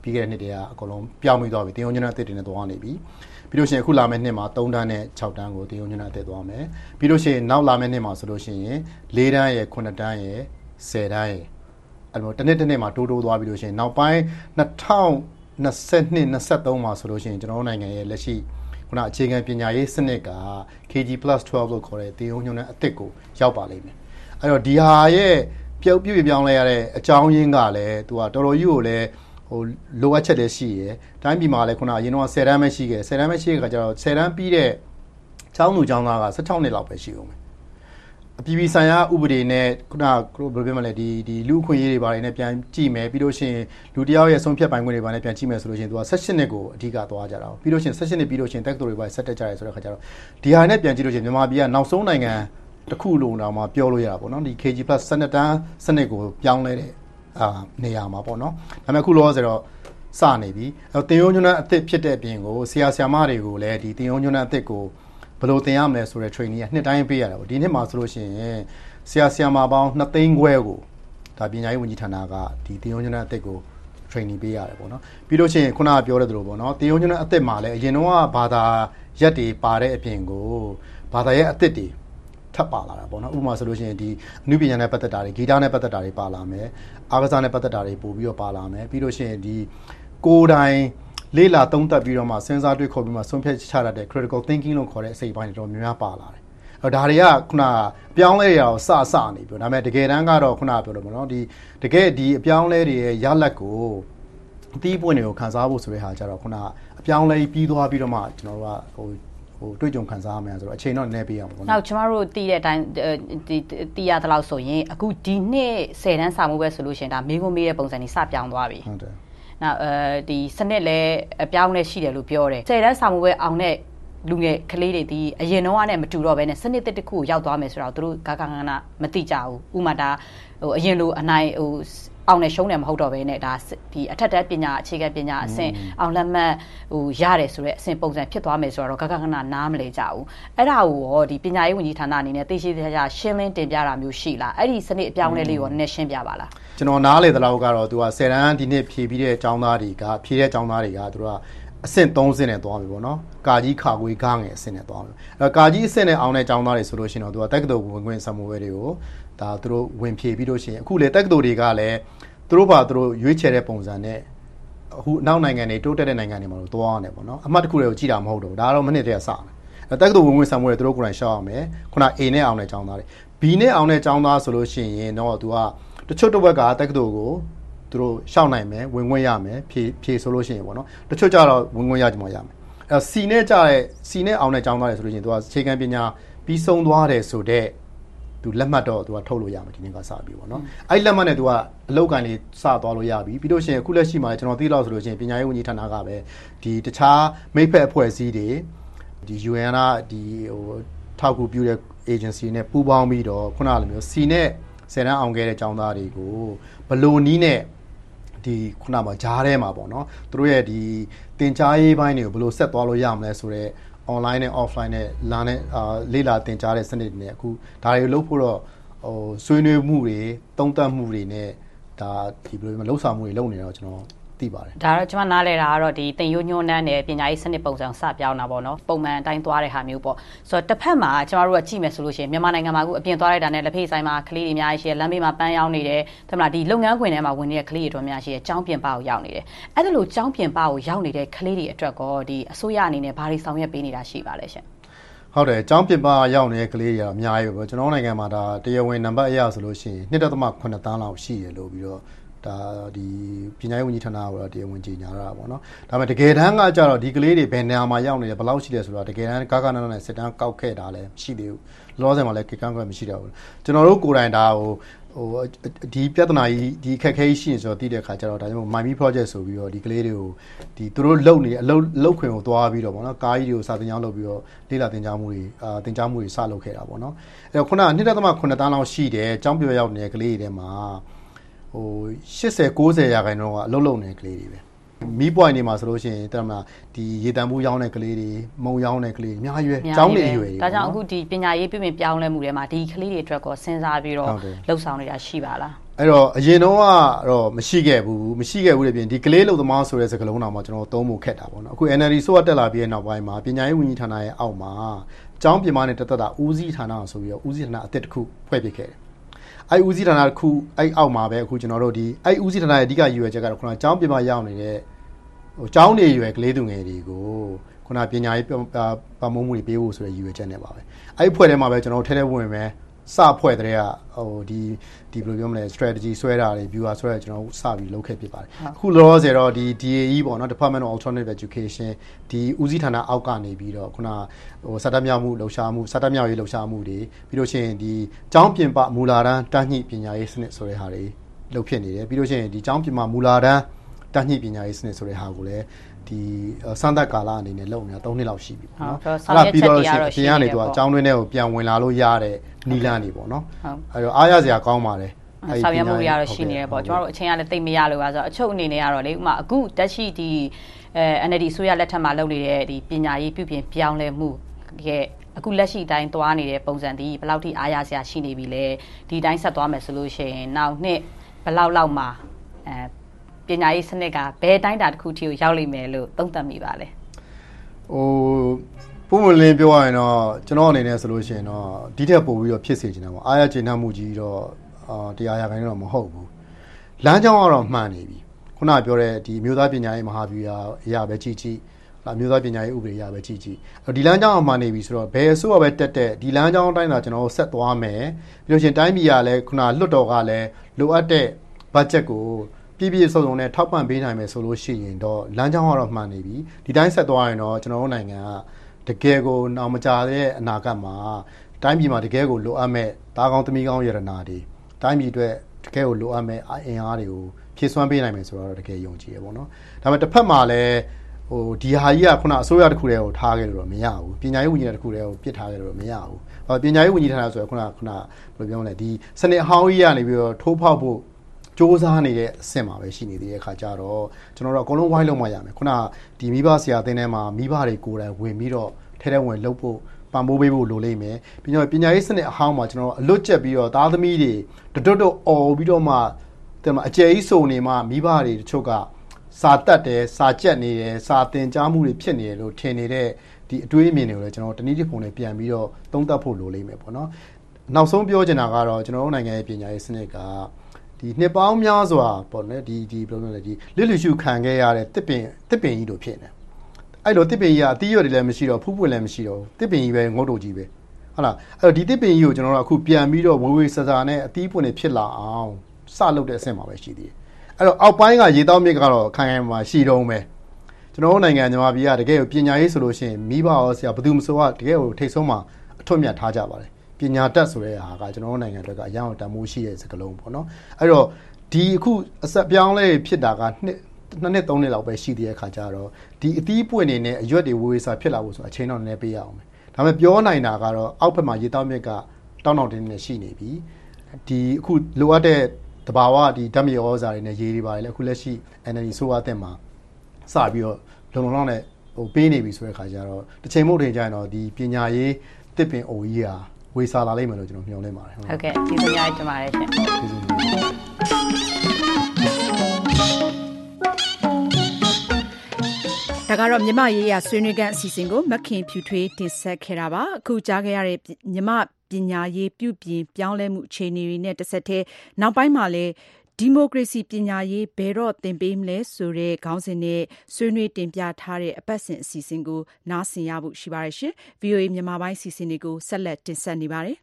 ပြီးခဲ့တဲ့နှစ်တည်းကအကုန်လုံးပြောင်းပြီးသွားပြီတင်ယုံညွန်းတဲ့အသစ်တွေနဲ့သွားနေပြီပြီးလို့ရှိရင်အခုလာမယ့်နှစ်မှာသုံးတန်းနဲ့၆တန်းကိုတင်ယုံညွန်းတဲ့အသစ်သွားမယ်ပြီးလို့ရှိရင်နောက်လာမယ့်နှစ်မှာဆိုလို့ရှိရင်၄တန်းရယ်ခုနှစ်တန်းရယ်ဆယ်တန်းရယ်အဲ့လိုတစ်နှစ်တစ်နှစ်မှာတိုးတိုးသွားပြီးလို့ရှိရင်နောက်ပိုင်း၂၀၂၂ ၂၃မှာဆိုလို့ရှိရင်ကျွန်တော်တို့နိုင်ငံရဲ့လက်ရှိခုနအခြေခံပညာရေးစနစ်က K G plus twelve လို့ခေါ်တဲ့တင်ယုံညွန်းတဲ့အသစ်ကိုရောက်ပါလိမ့်မယ်အဲ့တော့ဒီဟာရဲ့ပြုတ်ပြပြပြောင်းလဲရတဲ့အကြောင်းရင်းကလည်းသူကတော်တော်ကြီးကိုလည်းဟိုလိုအပ်ချက်တွေရှိရယ်တိုင်းပြည်မှာလည်းခုနအရင်တော့ဆယ်တန်းပဲရှိခဲ့ဆယ်တန်းပဲရှိခဲ့ကကြတော့ဆယ်တန်းပြီးတဲ့ကျောင်းသူကျောင်းသားက၁၆နှစ်လောက်ပဲရှိအောင်မယ်အပြည်ပြည်ဆိုင်ရာဥပဒေနဲ့ခုနဘယ်လိုပြောမလဲဒီဒီလူအခွင့်အရေးတွေဘာတွေနဲ့ပြန်ကြည့်မယ်ပြီးလို့ရှိရင်လူတယောက်ရဲ့ဆုံးဖြတ်ပိုင်ခွင့်တွေဘာနဲ့ပြန်ကြည့်မယ်ဆိုလို့ရှိရင်သူက၁၈နှစ်ကိုအဓိကသွားကြတာပြီးလို့ရှိရင်၁၈နှစ်ပြီးလို့ရှိရင်တက္ကသိုလ်တွေဘာဆက်တက်ကြရဲဆိုတဲ့ခါကျတော့ဒီဟာနဲ့ပြန်ကြည့်လို့ရှိရင်မြန်မာပြည်ကနောက်ဆုံးနိုင်ငံတစ်ခုလုံးတော့မှပြောလို့ရတာပေါ့နော်ဒီ K G plus စနစ်တန်းစနစ်ကိုပြောင်းလဲတဲ့အာနေရာမှာပေါ့နော်ဒါပေမဲ့အခုလောဆိုတော့စနေပြီအဲတင်ယုံညွန်းတဲ့အသစ်ဖြစ်တဲ့အပြင်ကိုဆရာဆရာမတွေကိုလည်းဒီတင်ယုံညွန်းတဲ့အသစ်ကိုဘယ်လိုသင်ရမလဲဆိုတဲ့ training ကနှစ်တိုင်းပေးရတာပေါ့ဒီနှစ်မှာဆိုလို့ရှိရင်ဆရာဆရာမပေါင်းနှစ်သိန်းခွဲကိုဒါပညာရေးဝန်ကြီးဌာနကဒီတင်ယုံညွန်းတဲ့အသစ်ကို training ပေးရတယ်ပေါ့နော်ပြီးလို့ရှိရင်ခုနကပြောတဲ့သလိုပေါ့နော်တင်ယုံညွန်းတဲ့အသစ်မှာလည်းအရင်တော့ဘာသာရက်တွေပါတဲ့အပြင်ကိုဘာသာရဲ့အသစ်တွေထပ်ပါလာတာပေါ့နော်ဥပမာဆိုလို့ရှိရင်ဒီအနုပညာနဲ့ပတ်သက်တာတွေဂီတနဲ့ပတ်သက်တာတွေပါလာမယ်အားကစားနဲ့ပတ်သက်တာတွေပို့ပြီးတော့ပါလာမယ်ပြီးလို့ရှိရင်ဒီကိုယ်တိုင်လေးလာသုံးသပ်ပြီးတော့မှစဉ်းစားတွေးခေါ်ပြီးမှဆုံးဖြတ်ချရတဲ့ critical thinking လို့ခေါ်တဲ့အစိတ်ပိုင်းတွေတော့များများပါလာတယ်အဲ့ဒါတွေကခုနပြောင်းလဲရအောင်စစနေပြီဒါပေမဲ့တကယ်တမ်းကတော့ခုနပြောလို့ပေါ့နော်ဒီတကယ်ဒီအပြောင်းလဲတွေရဲ့ရလက်ကိုအသီးပွင့်တွေကိုခန်းစားဖို့ဆိုတဲ့ဟာကြတော့ခုနအပြောင်းလဲပြီးသွားပြီးတော့မှကျွန်တော်တို့ကဟိုဟိုတွေ့ကြုံခံစားရမယ်ဆိုတော့အချိန်တော့နည်းပေးအောင်ပေါ့နော်။နောက်ကျမတို့တည်တဲ့အတိုင်းဒီတည်ရတဲ့လောက်ဆိုရင်အခုဒီနှစ်ဆယ်တန်းစာမှုပဲဆိုလို့ရှိရင်ဒါမေးခွန်းမေးတဲ့ပုံစံကြီးစပြောင်းသွားပြီ။ဟုတ်တယ်။နောက်အဲဒီစနစ်လည်းအပြောင်းလဲရှိတယ်လို့ပြောတယ်။ဆယ်တန်းစာမှုပဲအောင်တဲ့လူငယ်ကလေးတွေဒီအရင်တော့နဲ့မတူတော့ဘဲနဲ့စနစ်တစ်တစ်ခုရောက်သွားမယ်ဆိုတော့သူတို့ဂါဂါငါနာမသိကြဘူး။ဥမာဒါဟိုအရင်လိုအနိုင်ဟိုအောင်နဲ့ရှုံးတယ်မဟုတ်တော့ဘဲနဲ့ဒါဒီအထက်တန်းပညာအခြေခံပညာအဆင့်အောင်လက်မှတ်ဟိုရတယ်ဆိုတော့အဆင့်ပုံစံဖြစ်သွားမယ်ဆိုတော့ဂဂဂနာနားမလဲကြဘူးအဲ့ဒါကိုရောဒီပညာရေးဝန်ကြီးဌာနအနေနဲ့သိရှိသေးချာရှင်းလင်းတင်ပြတာမျိုးရှိလားအဲ့ဒီစနစ်အပြောင်းလဲလေးကိုနည်းရှင်းပြပါလားကျွန်တော်နားလေသလောက်ကတော့သူကဆယ်တန်းဒီနှစ်ဖြည့်ပြီးတဲ့ကျောင်းသားတွေကဖြည့်တဲ့ကျောင်းသားတွေကသူကအဆင့်သုံးဆင့်နဲ့သွားပြီပေါ့နော်ကာကြီးခါကွေးကားငယ်အဆင့်နဲ့သွားပြီအဲ့ကာကြီးအဆင့်နဲ့အောင်တဲ့ကျောင်းသားတွေဆိုလို့ရှိရင်တော့သူကတက္ကသိုလ်ဝင်ခွင့်ဆံမွေးတွေကိုဒါသူတို့ဝင်ဖြည့်ပြီးလို့ရှိရင်အခုလေတက္ကသိုလ်တွေကလည်းသူတို့ဘာသူတို့ရွေးချယ်တဲ့ပုံစံနဲ့အခုနောက်နိုင်ငံတွေတိုးတက်တဲ့နိုင်ငံတွေမှာတော့တွားရတယ်ပေါ့နော်အမှတ်တစ်ခုတွေကိုကြည့်တာမဟုတ်တော့ဒါကတော့မနစ်တည်းကစတယ်အဲတက္ကသိုလ်ဝင်ဝင်ဆံမွေးတွေသူတို့ကိုယ်တိုင်ရှောက်ရမယ်ခုန A နဲ့အောင်တဲ့ကျောင်းသားတွေ B နဲ့အောင်တဲ့ကျောင်းသားဆိုလို့ရှိရင်တော့သူကတချို့တစ်ဝက်ကတက္ကသိုလ်ကိုသူတို့ရှောက်နိုင်မယ်ဝင်ခွင့်ရမယ်ဖြည့်ဖြည့်ဆိုလို့ရှိရင်ပေါ့နော်တချို့ကျတော့ဝင်ခွင့်ရကြမှာရမယ်အဲ C နဲ့ကြတဲ့ C နဲ့အောင်တဲ့ကျောင်းသားတွေဆိုလို့ရှိရင်သူကအခြေခံပညာပြီးဆုံးသွားတယ်ဆိုတဲ့သူလက်မှတ်တော့သူကထုတ်လို့ရမယ်ဒီနေ့ကစပြီးပေါ့နော်အဲ့လက်မှတ်နဲ့သူကအလောက်ကန်လေးစသွားလို့ရပြီပြီးလို့ရှိရင်အခုလက်ရှိမှာကျွန်တော်သိလို့ဆိုလို့ရှိရင်ပညာရေးဝန်ကြီးဌာနကပဲဒီတခြားမိဖက်အဖွဲ့အစည်းတွေဒီ U N ကဒီဟိုထောက်ကူပြုတဲ့ agency နဲ့ပူးပေါင်းပြီးတော့ခုနလိုမျိုး C နဲ့ဆယ်တန်းအောင်ခဲ့တဲ့ကျောင်းသားတွေကိုဘလို့နီးနဲ့ဒီခုနမှာဂျားထဲမှာပေါ့နော်သူတို့ရဲ့ဒီတင်ကြားရေးပိုင်းတွေကိုဘလို့ဆက်သွားလို့ရမလဲဆိုတော့online နဲ့ offline နဲ့လာနဲ့အာလေ့လာသင်ကြားတဲ့စနစ်တွေနဲ့အခုဒါတွေလုပ်ဖို့တော့ဟိုဆွေးနွေးမှုတွေတုံ့တက်မှုတွေနဲ့ဒါဒီဘယ်လိုမျိုးလှုပ်ဆောင်မှုတွေလုပ်နေတော့ကျွန်တော်သိပါတယ်ဒါတော့ကျွန်မနားလဲတာကတော့ဒီတင်ယိုညွန်းနှန်းနဲ့ပညာရေးစနစ်ပုံစံစပြောင်းတာပေါ့နော်ပုံမှန်အတိုင်းသွားတဲ့ဟာမျိုးပေါ့ဆိုတော့တစ်ဖက်မှာကျွန်တော်တို့ကကြည့်မယ်ဆိုလို့ရှိရင်မြန်မာနိုင်ငံမှာအခုအပြင်သွားလိုက်တာနဲ့လက်ဖေးဆိုင်မှာကလေးတွေအများကြီးရှိတယ်လမ်းဘေးမှာပန်းရောင်းနေတယ်ဒါမှမဟုတ်ဒီလုပ်ငန်းခွင်ထဲမှာဝင်နေတဲ့ကလေးတွေတော့အများကြီးရှိတယ်ကျောင်းပြင်ပကိုရောက်နေတယ်အဲ့ဒါလို့ကျောင်းပြင်ပကိုရောက်နေတဲ့ကလေးတွေအတွက်ကောဒီအစိုးရအနေနဲ့ဘာတွေဆောင်ရွက်ပေးနေတာရှိပါလဲရှင်ဟုတ်တယ်ကျောင်းပြင်ပရောက်နေတဲ့ကလေးတွေကအများကြီးပဲကျွန်တော်နိုင်ငံမှာဒါတရားဝင်နံပါတ်အရဆိုလို့ရှိရင် နှစ်ဒသမခုနှစ် သန်းလောက်ရှိရလို့ပြီးတော့ဒါဒီပညာရေးဝန်ကြီးဌာနကတော့တရားဝင်ကြီးညာတာပေါ့နော်ဒါပေမဲ့တကယ်တမ်းကကြတော့ဒီကလေးတွေဘယ်နေရာမှာရောက်နေလဲဘယ်လောက်ရှိလဲဆိုတော့တကယ်တမ်းကာကနာနဲ့စစ်တမ်းကောက်ခဲ့တာလည်းမရှိသေးဘူးလောဆယ်မှာလည်းကိကန်းကွက်မရှိတော့ဘူးကျွန်တော်တို့ကိုယ်တိုင်ဒါဟိုဟိုဒီပြဿနာကြီးဒီခက်ခဲရှိနေဆိုတော့တည်တဲ့ခါကျတော့ဒါကြောင့် Myme project ဆိုပြီးတော့ဒီကလေးတွေကိုဒီသူတို့လုပ်နေတဲ့အလုပ်လုပ်ခွင်ကိုသွားပြီးတော့ပေါ့နော်ကားကြီးတွေကိုစာသင်ကျောင်းလုပ်ပြီးတော့လေ့လာသင်ကြားမှုတွေအာသင်ကြားမှုတွေစလုပ်ခဲ့တာပေါ့နော်အဲ့တော့ခုနက နှစ်ဒသမခုနှစ် သန်းလောက်ရှိတယ်ကျောင်းပြောရောက်နေတဲ့ကလေးတွေထဲမှာဟိုeighty ninetyရာခိုင်နှုန်းကအလုပ်လုပ်နေတဲ့ကလေးတွေပဲမီးပွိုင်နေမှာဆိုလို့ရှိရင်တမလားဒီရေတံမှုရောင်းတဲ့ကလေးတွေမုံရောင်းတဲ့ကလေးအများကြီးပဲကျောင်းနေအရွယ်တွေဒါကြောင့်အခုဒီပညာရေးပြည်ပပြောင်းလဲမှုတွေမှာဒီကလေးတွေအတွက်ကောစဉ်းစားပြီးတော့လှုပ်ဆောင်နေတာရှိပါလားအဲ့တော့အရင်တော့ကတော့မရှိခဲ့ဘူးမရှိခဲ့ဘူးလေပြင်ဒီကလေးလုံသမားဆိုတဲ့စကားလုံးတော်မှာကျွန်တော်သုံးဖို့ခက်တာပေါ့နော်အခု N L D ဆိုတက်လာပြီးတဲ့နောက်ပိုင်းမှာပညာရေးဝန်ကြီးဌာနရဲ့အောက်မှာကျောင်းပြင်ပနဲ့တက်တက်တာဦးစီးဌာနဆိုပြီးတော့ဦးစီးဌာနအသစ်တစ်ခုဖွဲ့ပစ်ခဲ့တယ်အဲ့ဦးစီးဌာနတစ်ခုအဲ့အောက်မှာပဲအခုကျွန်တော်တို့ဒီအဲ့ဦးစီးဌာနရဲ့အဓိကရည်ရွယ်ချက်ကတော့ခုနကျောင်းပြင်ပရောက်နေတဲ့ဟိုကျောင်းနေရွယ်ကလေးသူငယ်တွေကိုခုနပညာရေးပမုံမှုတွေပေးဖို့ဆိုတဲ့ရည်ရွယ်ချက်နဲ့ပါပဲအဲ့ဖွဲ့ထဲမှာပဲကျွန်တော်ထဲထဲဝင်မယ်စဖွဲ့တဲ့ကဟိုဒီဒီဘယ်လိုပြောမလဲ strategy ဆွဲတာတွေ viewer ဆွဲတာကျွန်တော်စပြီးလုပ်ခဲ့ဖြစ်ပါတယ်အခုလောလောဆယ်တော့ဒီ D A E ပေါ့နော် Department of Alternative Education ဒီဦးစီးဌာနအောက်ကနေပြီးတော့ခုနဟိုစတမြောက်မှုလှူရှားမှုစတမြောက်ရေးလှူရှားမှုတွေပြီးလို့ရှိရင်ဒီကျောင်းပြင်ပမူလာတန်းတန်းညှိပညာရေးစနစ်ဆိုတဲ့ဟာတွေလုပ်ဖြစ်နေတယ်ပြီးလို့ရှိရင်ဒီကျောင်းပြင်ပမူလာတန်းတန်းညှိပညာရေးစနစ်ဆိုတဲ့ဟာကိုလည်းဒီစမ်းသပ်ကာလအနေနဲ့လုပ်နေတာ၃နှစ်လောက်ရှိပြီပေါ့နော်အဲ့ဒါပြီးတော့ရှင်ကနေတော့အကြောင်းတွင်းထဲကိုပြန်ဝင်လာလို့ရတဲ့နီလန်းနေပေါ့နော်အဲ့တော့အားရစရာကောင်းပါတယ်ဆောင်ရွက်မှုရတော့ရှိနေတယ်ပေါ့ကျွန်တော်တို့အချိန်ကလည်းတိတ်မရလို့ပါဆိုတော့အချုပ်အနေနဲ့ကတော့လေဥမာအခုတက်ရှိဒီအဲ N L D ဆိုရလက်ထက်မှာလုပ်နေတဲ့ဒီပညာရေးပြုပြင်ပြောင်းလဲမှုရဲ့အခုလက်ရှိတိုင်းသွားနေတဲ့ပုံစံဒီဘယ်လောက်ထိအားရစရာရှိနေပြီလဲဒီတိုင်းဆက်သွားမယ်ဆိုလို့ရှိရင်နောက်နှစ်ဘယ်လောက်လောက်မှာအဲပညာရေးစနစ်ကဘယ်တိုင်းတာတစ်ခုထိကိုရောက်လိမ့်မယ်လို့သုံးသပ်မိပါလဲဟိုပုံမလင်းပြောရရင်တော့ကျွန်တော်အနေနဲ့ဆိုလို့ရှိရင်တော့ဒီထက်ပိုပြီးတော့ဖြစ်စေချင်တာပေါ့အားရကျေနပ်မှုကြီးတော့အာတရားရခိုင်တော့မဟုတ်ဘူးလမ်းကြောင်းကတော့မှန်နေပြီခုနပြောတဲ့ဒီမျိုးသားပညာရေးမဟာဗျူဟာအရာပဲကြည့်ကြည့်လာမျိုးသားပညာရေးဥပဒေအရာပဲကြည့်ကြည့်ဒီလမ်းကြောင်းအမှန်နေပြီဆိုတော့ဘယ်အစိုးရပဲတက်တက်ဒီလမ်းကြောင်းအတိုင်းသာကျွန်တော်ဆက်သွားမယ်ပြီးလို့ရှိရင်တိုင်းပြည်ကလည်းခုနလွတ်တော်ကလည်းလိုအပ်တဲ့ budget ကိုပြည့်ပြည့်စုံစုံနဲ့ထောက်ပံ့ပေးနိုင်မယ်ဆိုလို့ရှိရင်တော့လမ်းကြောင်းကတော့မှန်နေပြီဒီတိုင်းဆက်သွားရင်တော့ကျွန်တော်တို့နိုင်ငံကတကယ်ကိုနောက်မကြာတဲ့အနာဂတ်မှာတိုင်းပြည်မှာတကယ်ကိုလိုအပ်မဲ့သားကောင်းသမီးကောင်းရတနာတွေတိုင်းပြည်အတွက်တကယ်ကိုလိုအပ်မဲ့အင်အားတွေကိုဖြည့်စွမ်းပေးနိုင်မယ်ဆိုတော့တကယ်ယုံကြည်ရပေါ့နော်ဒါပေမဲ့တစ်ဖက်မှာလည်းဟိုဒီဟာကြီးကခုနအစိုးရတစ်ခုတည်းကိုထားခဲ့လို့တော့မရဘူးပညာရေးဝန်ကြီးတစ်ခုတည်းကိုပြစ်ထားခဲ့လို့တော့မရဘူးဟောပညာရေးဝန်ကြီးဌာနဆိုရခုနခုနဘယ်လိုပြောမလဲဒီစနစ်အဟောင်းကြီးကနေပြီးတော့ထိုးဖောက်ဖို့စ조사နေတဲ့အဆင့်မှာပဲရှိနေသေးတဲ့အခါကျတော့ကျွန်တော်တို့အကုန်လုံးဝိုင်းလုံးမရမယ်ခုနဒီမိဘဆရာအသင်းထဲမှာမိဘတွေကိုယ်တိုင်ဝင်ပြီးတော့ထဲထဲဝင်လှုပ်ဖို့ပံ့ပိုးပေးဖို့လိုလိမ့်မယ်ပြီးတော့ပညာရေးစနစ်အဟောင်းမှာကျွန်တော်တို့အလွတ်ကျက်ပြီးတော့သားသမီးတွေတွတ်တွတ်အော်ပြီးတော့မှတဲ့မှာအကျယ်ကြီးစုံနေမှမိဘတွေတချို့ကစာတက်တယ်စာကြက်နေတယ်စာသင်ကြားမှုတွေဖြစ်နေတယ်လို့ထင်နေတဲ့ဒီအတွေးအမြင်တွေကိုလည်းကျွန်တော်တနည်းတစ်ပုံနဲ့ပြန်ပြီးတော့သုံးသပ်ဖို့လိုလိမ့်မယ်ပေါ့နော်နောက်ဆုံးပြောချင်တာကတော့ကျွန်တော်တို့နိုင်ငံရဲ့ပညာရေးစနစ်ကဒီနှစ်ပေါင်းများစွာပေါ့နော်ဒီဒီဘယ်လိုလဲဒီလစ်လူရှုခံခဲ့ရတဲ့တစ်ပင်တစ်ပင်ကြီးတို့ဖြစ်နေအဲ့လိုတစ်ပင်ကြီးကအသီးရွက်တွေလည်းမရှိတော့ဖူးပွင့်လည်းမရှိတော့တစ်ပင်ကြီးပဲငုတ်တုတ်ကြီးပဲဟုတ်လားအဲ့တော့ဒီတစ်ပင်ကြီးကိုကျွန်တော်တို့အခုပြန်ပြီးတော့ဝေဝေဆာဆာနဲ့အသီးပွင့်တွေဖြစ်လာအောင်စလုပ်တဲ့အဆင့်မှာပဲရှိသေးတယ်အဲ့တော့အောက်ပိုင်းကရေတောက်မြစ်ကတော့ခိုင်ခိုင်မှာရှိတုံးပဲကျွန်တော်တို့နိုင်ငံမြန်မာပြည်ကတကယ်ကိုပညာရေးဆိုလို့ရှိရင်မိဘရောဆရာဘယ်သူမှဆိုကတကယ်ကိုထိတ်ဆုံးမှာအထွတ်မြတ်ထားကြပါတယ်ပညာတတ်ဆိုတဲ့ဟာကကျွန်တော်တို့နိုင်ငံတွေကအရန်တန်မိုးရှိတဲ့စကားလုံးပေါ့နော်အဲ့တော့ဒီအခုအဆက်ပြောင်းလဲဖြစ်တာကနှစ်နှစ်နှစ်သုံးနှစ်လောက်ပဲရှိသေးတဲ့အခါကျတော့ဒီအသီးပွင့်နေနဲ့အရွက်တွေဝေဝေစာဖြစ်လာဖို့ဆိုအချိန်တော့နည်းနည်းပေးရအောင်မယ်ဒါပေမဲ့ပြောနိုင်တာကတော့အောက်ဘက်မှာရေတောက်မြစ်ကတောင်းတောင်းတင်းတင်းရှိနေပြီဒီအခုလိုအပ်တဲ့တဘာဝဒီဓာတ်မြေဩဇာတွေနဲ့ရေတွေပါတယ်လေအခုလက်ရှိ N L D ဆိုအပ်တဲ့မှာစပြီးတော့လုံလုံလောက်နဲ့ဟိုပေးနေပြီဆိုတဲ့အခါကျတော့တစ်ချိန်မို့ထင်ကြရင်တော့ဒီပညာရေးတစ်ပင်အိုကြီးဟာဝေစာလာလိမ့်မယ်လို့ကျွန်တော်မျှော်လင့်ပါတယ်ဟုတ်ကဲ့ကျေးဇူးများတင်ပါတယ်ရှင်ကျေးဇူးပါဒါကတော့မြမရေးရဆွေးနွေးခန်းအစီအစဉ်ကိုမခင်ဖြူထွေးတင်ဆက်ခဲ့တာပါအခုကြားခဲ့ရတဲ့မြမပညာရေးပြုပြင်ပြောင်းလဲမှုအခြေအနေတွေနဲ့တစ်ဆက်တည်းနောက်ပိုင်းမှာလည်းဒီမိုကရေစီပညာရေးဘယ်တော့သင်ပေးမလဲဆိုတဲ့ခေါင်းစဉ်နဲ့ဆွေးနွေးတင်ပြထားတဲ့အပတ်စဉ်အစီအစဉ်ကိုနားဆင်ရဖို့ရှိပါတယ်ရှင် V O A မြန်မာပိုင်းအစီအစဉ်တွေကိုဆက်လက်တင်ဆက်နေပါတယ်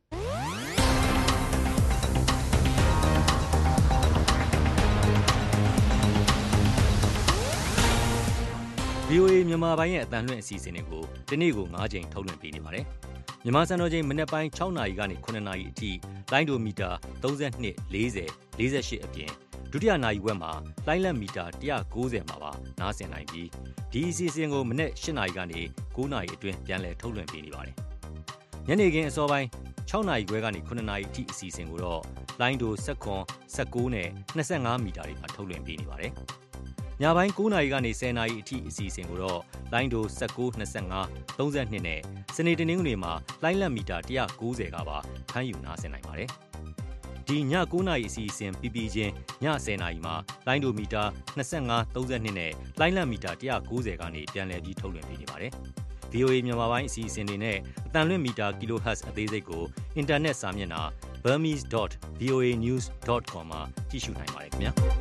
V O A မြန်မာပိုင်းရဲ့အတန်လွှင့်အစီအစဉ်တွေကိုဒီနေ့ကို၅ချိန်ထုတ်လွှင့်ပေးနေပါတယ်။မြန်မာစံတော်ချိန်မနက်ပိုင်း၆နာရီကနေ၇နာရီအထိလိုင်းဒိုမီတာ၃၂ ၄၀ ၄၈အပြင်ဒုတိယနာရီဝက်မှာလိုင်းလက်မီတာ၁၉၀မှာပါနားဆင်နိုင်ပြီးဒီအစီအစဉ်ကိုမနက်၈နာရီကနေ၉နာရီအတွင်းပြန်လည်ထုတ်လွှင့်ပေးနေပါတယ်။ညနေခင်းအစောပိုင်း၆နာရီခွဲကနေ၇နာရီအထိအစီအစဉ်ကိုတော့လိုင်းဒို၁၇ ၁၉နဲ့၂၅မီတာတွေမှာထုတ်လွှင့်ပေးနေပါတယ်။ညပိုင်း၉နာရီကနေ၁၀နာရီအထိအစီအစဉ်ကိုတော့လိုင်းဒို၁၉ ၂၅ ၃၂နဲ့စနေတနင်္ဂနွေမှာလိုင်းလက်မီတာ၁၉၀ကပါဖမ်းယူနားဆင်နိုင်ပါတယ်။ ဒီဒီည9နာရီအစီအစဉ်ပြီးပြီးချင်းည10နာရီမှာလိုင်းဒိုမီတာ25 32နဲ့လိုင်းလံမီတာone ninetyကနေပြန်လည်ပြီးထုတ်လွှင့်ပေးနေပါတယ်။ ဗီအိုအေ မြန်မာပိုင်းအစီအစဉ်တွေနဲ့အတန်လွင့်မီတာ kilohertz အသေးစိတ်ကိုအင်တာနက်စာမျက်နှာ burmese dot v o a news dot com မှာကြည့်ရှုနိုင်ပါတယ်ခင်ဗျာ။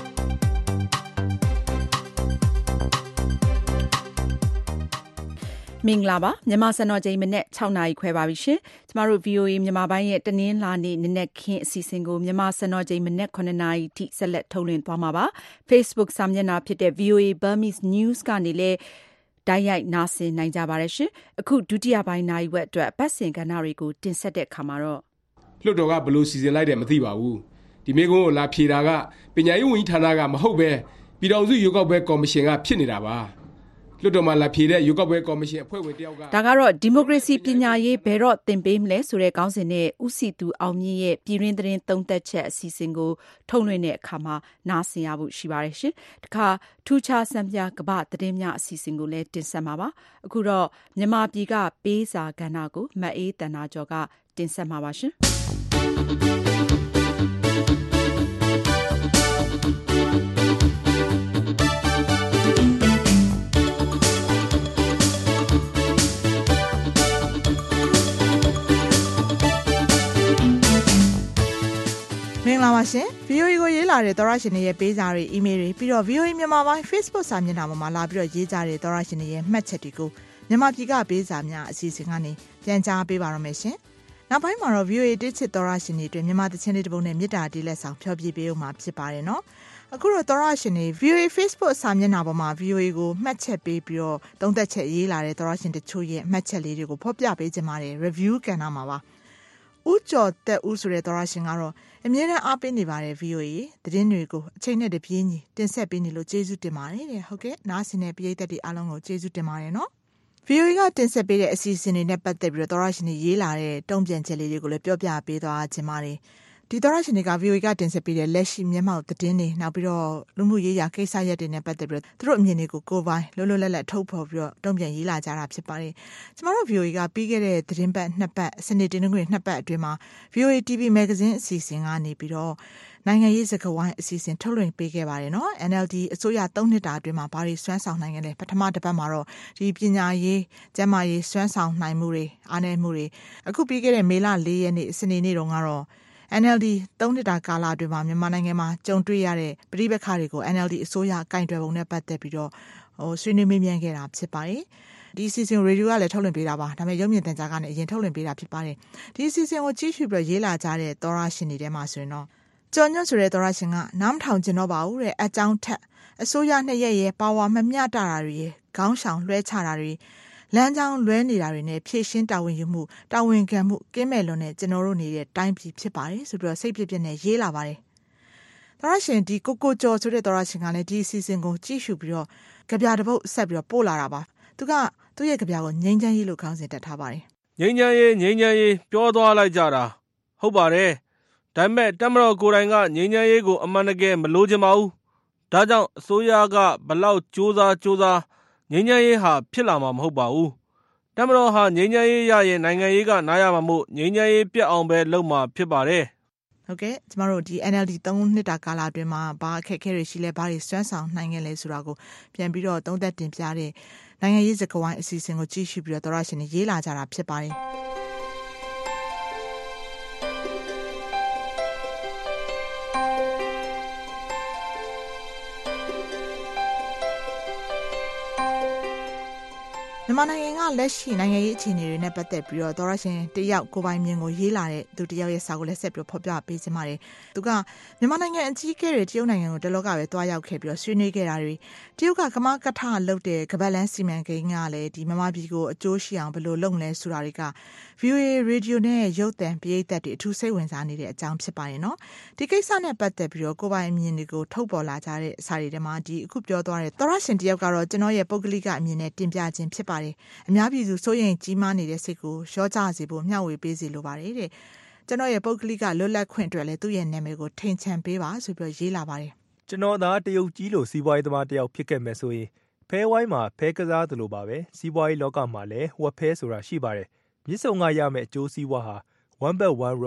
မင်္ဂလာပါမြန်မာစံတော်ချိန်မနေ့sixနာရီခွဲပါပြီရှင်ကျမတို့ ဗီအိုအေမြန်မာပိုင်းရဲ့တနင်္လာနေ့နနက်ခင်းအစီအစဉ်ကိုမြန်မာစံတော်ချိန်မနေ့nineနာရီထိဆက်လက်ထုတ်လွှင့်သွားမှာပါ Facebook စာမျက်နှာဖြစ်တဲ့ ဗီအိုအေ Burmese News ကနေလည်းတိုက်ရိုက်နားဆင်နိုင်ကြပါတယ်ရှင်အခုဒုတိယပိုင်းနာရီဝက်အတွက်ပတ်စင်ကဏ္ဍတွေကိုတင်ဆက်တဲ့အခါမှာတော့လွှတ်တော်ကဘယ်လိုစီစဉ်လိုက်တယ်မသိပါဘူးဒီမေကုန်းကိုလာဖြေတာကပညာရေးဝန်ကြီးဌာနကမဟုတ်ပဲပြည်ထောင်စုရွေးကောက်ပွဲကော်မရှင်ကဖြစ်နေတာပါလွှတ်တော်မှာလာဖြေတဲ့ရွေးကောက်ပွဲကော်မရှင်အဖွဲ့ဝင်တယောက်ကဒါကတော့ဒီမိုကရေစီပညာရေးဘယ်တော့သင်ပေးမလဲဆိုတဲ့ခေါင်းစဉ်နဲ့ဦးစီသူအောင်မြင့်ရဲ့ပြည်တွင်းသတင်းသုံးသက်ချက်အစီအစဉ်ကိုထုတ်လွှင့်တဲ့အခါမှာနားဆင်ရဖို့ရှိပါတယ်ရှင်တခါထူးခြားစံပြကပသတင်းများအစီအစဉ်ကိုလည်းတင်ဆက်မှာပါအခုတော့မြန်မာပြည်ကပေးစာကဏ္ဍကိုမတ်အေးတန်နာကျော်ကတင်ဆက်မှာပါရှင်မင်္ဂလာပါရှင် ဗီအိုအေ ကိုရေးလာတဲ့သောရရှင်တွေရဲ့ပေးစာတွေအီးမေးလ်တွေပြီးတော့ ဗီအိုအေ မြန်မာပိုင်း Facebook စာမျက်နှာပေါ်မှာလာပြီးတော့ရေးကြတဲ့သောရရှင်တွေရဲ့မှတ်ချက်တွေကိုမြန်မာပြည်ကပေးစာများအစီအစဉ်ကနေပြန်ကြားပေးပါရမယ်ရှင်နောက်ပိုင်းမှာတော့ ဗီအိုအေ တစ်ချစ်သောရရှင်တွေအတွက်မြန်မာသချင်းလေးတစ်ပုဒ်နဲ့မေတ္တာတီးလက်ဆောင်ဖျော်ဖြေပေးဦးမှာဖြစ်ပါတယ်နော်အခုတော့သောရရှင်တွေ ဗီအိုအေ Facebook စာမျက်နှာပေါ်မှာ ဗီအိုအေ ကိုမှတ်ချက်ပေးပြီးတော့သုံးသက်ချက်ရေးလာတဲ့သောရရှင်တချို့ရဲ့မှတ်ချက်လေးတွေကိုဖော်ပြပေးခြင်းပါတယ် review ကဏ္ဍမှာပါဦးကျော်တက်ဦးဆိုတဲ့သောရရှင်ကတော့အမြဲတမ်းအားပေးနေပါတယ် ဗီအိုအေ သတင်းတွေကိုအချိန်နဲ့တပြေးညီတင်ဆက်ပေးနေလို့ကျေးဇူးတင်ပါတယ်တဲ့ဟုတ်ကဲ့နားဆင်တဲ့ပရိသတ်တွေအားလုံးကိုကျေးဇူးတင်ပါတယ်နော် ဗီအိုအေ ကတင်ဆက်ပေးတဲ့အစီအစဉ်တွေနဲ့ပတ်သက်ပြီးတော့သောရရှင်တွေရေးလာတဲ့တုံ့ပြန်ချက်လေးတွေကိုလည်းပြောပြပေးသွားခြင်းပါတယ်ဒီသောရရှင်တွေက ဗီအိုအေ ကတင်ဆက်ပေးတဲ့လက်ရှိမျက်မှောက်သတင်းတွေနောက်ပြီးတော့လူမှုရေးရာကိစ္စရပ်တွေနဲ့ပတ်သက်ပြီးတော့သူတို့အမြင်တွေကိုကိုယ်ပိုင်လွတ်လွတ်လပ်လပ်ထုတ်ဖော်ပြီးတော့တုံ့ပြန်ရေးလာကြတာဖြစ်ပါတယ်ကျမတို့ ဗီအိုအေ ကပြီးခဲ့တဲ့သတင်းပတ်နှစ်ပတ်စနေတင်းတွင်နှစ်ပတ်အတွင်းမှာ ဗီအိုအေ တီဗီ မဂ္ဂဇင်းအစီအစဉ်ကနေပြီးတော့နိုင်ငံရေးစကားဝိုင်းအစီအစဉ်ထုတ်လွှင့်ပေးခဲ့ပါတယ်နော် အန် အယ် ဒီ အစိုးရသုံးနှစ်တာအတွင်းမှာဘာတွေစွမ်းဆောင်နိုင်ခဲ့လဲပထမတစ်ပတ်မှာတော့ဒီပညာရေးကျန်းမာရေးစွမ်းဆောင်နိုင်မှုတွေအားနည်းမှုတွေအခုပြီးခဲ့တဲ့မေလ၄ရက်နေ့စနေနေ့တုန်းကတော့ အန် အယ် ဒီ သုံးနှစ်တာကာလအတွင်းမှာမြန်မာနိုင်ငံမှာကြုံတွေ့ရတဲ့ပဋိပက္ခတွေကို အန် အယ် ဒီ အစိုးရကင်တွယ်ပုံနဲ့ပတ်သက်ပြီးတော့ဟိုဆွေးနွေးမေးမြန်းခဲ့တာဖြစ်ပါတယ်ဒီအစီအစဉ်ရေဒီယိုကလည်းထုတ်လွှင့်ပေးတာပါဒါပေမဲ့ရုပ်မြင်သံကြားကနေအရင်ထုတ်လွှင့်ပေးတာဖြစ်ပါတယ်ဒီအစီအစဉ်ကိုကြည့်ရှုပြီးရေးလာကြတဲ့သောရရှင်တွေထဲမှာဆိုရင်တော့ကျော်ညွန့်ဆိုတဲ့သောရရှင်ကနားမထောင်ကျင်တော့ပါဘူးတဲ့အကြောင်းထက်အစိုးရနှစ်ရက်ရဲ့ပါဝါမမျှတာတာတွေရဲ့ခေါင်းဆောင်လွှဲချတာတွေလမ်းကြောင်းလွဲနေတာတွေနဲ့ဖြည့်ရှင်းတာဝန်ယူမှုတာဝန်ခံမှုကင်းမဲ့လွန်တဲ့ကျွန်တော်တို့နေတဲ့တိုင်းပြည်ဖြစ်ပါတယ်ဆိုပြီးတော့စိတ်ပြည့်ပြည့်နဲ့ရေးလာပါတယ်သောရရှင်ဒီကိုကိုကျော်ဆိုတဲ့သောရရှင်ကလည်းဒီအစီအစဉ်ကိုကြည့်ရှုပြီးတော့ကြပြတစ်ပုတ်ဆက်ပြီးတော့ပို့လာတာပါသူကသူ့ရဲ့ကြပြကိုငိမ့်ချမ်းရေးလို့ခေါင်းစဉ်တက်ထားပါတယ်ငိမ့်ချမ်းရေးငိမ့်ချမ်းရေးပြောသွားလိုက်ကြတာဟုတ်ပါတယ်ဒါပေမဲ့တမတော်ကိုယ်တိုင်ကငိမ့်ချမ်းရေးကိုအမှန်တကယ်မလိုချင်ပါဘူးဒါကြောင့်အစိုးရကဘလောက်စူးစမ်းစူးစမ်းငိမ့်ချမ်းရေးဟာဖြစ်လာမှာမဟုတ်ပါဘူးတမတော်ဟာငိမ့်ချမ်းရေးရရင်နိုင်ငံရေးကနားရမှာမို့ငိမ့်ချမ်းရေးပြတ်အောင်ပဲလုပ်မှာဖြစ်ပါတယ်ဟုတ်ကဲ့ကျမတို့ဒီ အန် အယ် ဒီ သုံးနှစ်တာကာလအတွင်းမှာဘာအခက်အခဲတွေရှိလဲဘာတွေစွမ်းဆောင်နိုင်ခဲ့လဲဆိုတာကိုပြန်ပြီးတော့သုံးသပ်တင်ပြတဲ့နိုင်ငံရေးစကားဝိုင်းအစီအစဉ်ကိုကြည့်ရှုပြီးတော့သောရရှင်တွေရေးလာကြတာဖြစ်ပါတယ်မြန်မာနိုင်ငံကလက်ရှိနိုင်ငံရေးအခြေအနေတွေနဲ့ပတ်သက်ပြီးတော့သောရရှင်တယောက်ကိုပိုင်မြင်ကိုရေးလာတဲ့သူတယောက်ရဲ့စာကိုလည်းဆက်ပြီးဖော်ပြပေးခြင်းပါတယ်သူကမြန်မာနိုင်ငံအကြီးအကဲတွေတရုတ်နိုင်ငံကိုတလောကပဲတွားရောက်ခဲ့ပြီးတော့ဆွေးနွေးခဲ့တာတွေတရုတ်ကကမကထလုပ်တဲ့ကပတ်လန်းစီမံကိန်းကလည်းဒီမြန်မာပြည်ကိုအကျိုးရှိအောင်ဘယ်လိုလုပ်မလဲဆိုတာတွေက ဗီအိုအေ ရေဒီယိုနဲ့ရုပ်သံပရိသတ်တွေအထူးစိတ်ဝင်စားနေတဲ့အကြောင်းဖြစ်ပါတယ်နော်ဒီကိစ္စနဲ့ပတ်သက်ပြီးတော့ကိုပိုင်အမြင်တွေကိုထုတ်ပေါ်လာကြတဲ့စာတွေထဲမှာဒီအခုပြောသွားတဲ့သောရရှင်တယောက်ကတော့ကျွန်တော်ရဲ့ပုဂ္ဂလိကအမြင်နဲ့တင်ပြခြင်းဖြစ်ပါတယ်အများပြည်သူစိုးရိမ်ကြီးမားနေတဲ့စိတ်ကိုရောကြစေဖို့မျှဝေပေးစီလိုပါတယ်တဲ့ကျွန်တော်ရဲ့ပုဂ္ဂလိကလွတ်လပ်ခွင့်အတွက်လည်းသူ့ရဲ့နာမည်ကိုထိန်ချန်ပေးပါဆိုပြီးရေးလာပါတယ်ကျွန်တော်သားတရုတ်ကြီးလို့စီးပွားရေးသမားတယောက်ဖြစ်ခဲ့မယ်ဆိုရင်ဖဲဝိုင်းမှာဖဲကစားသလိုပါပဲစီးပွားရေးလောကမှာလည်းဝက်ဖဲဆိုတာရှိပါတယ်မြစ်ဆုံကရမယ့်အကျိုးစီးပွားဟာ one belt one road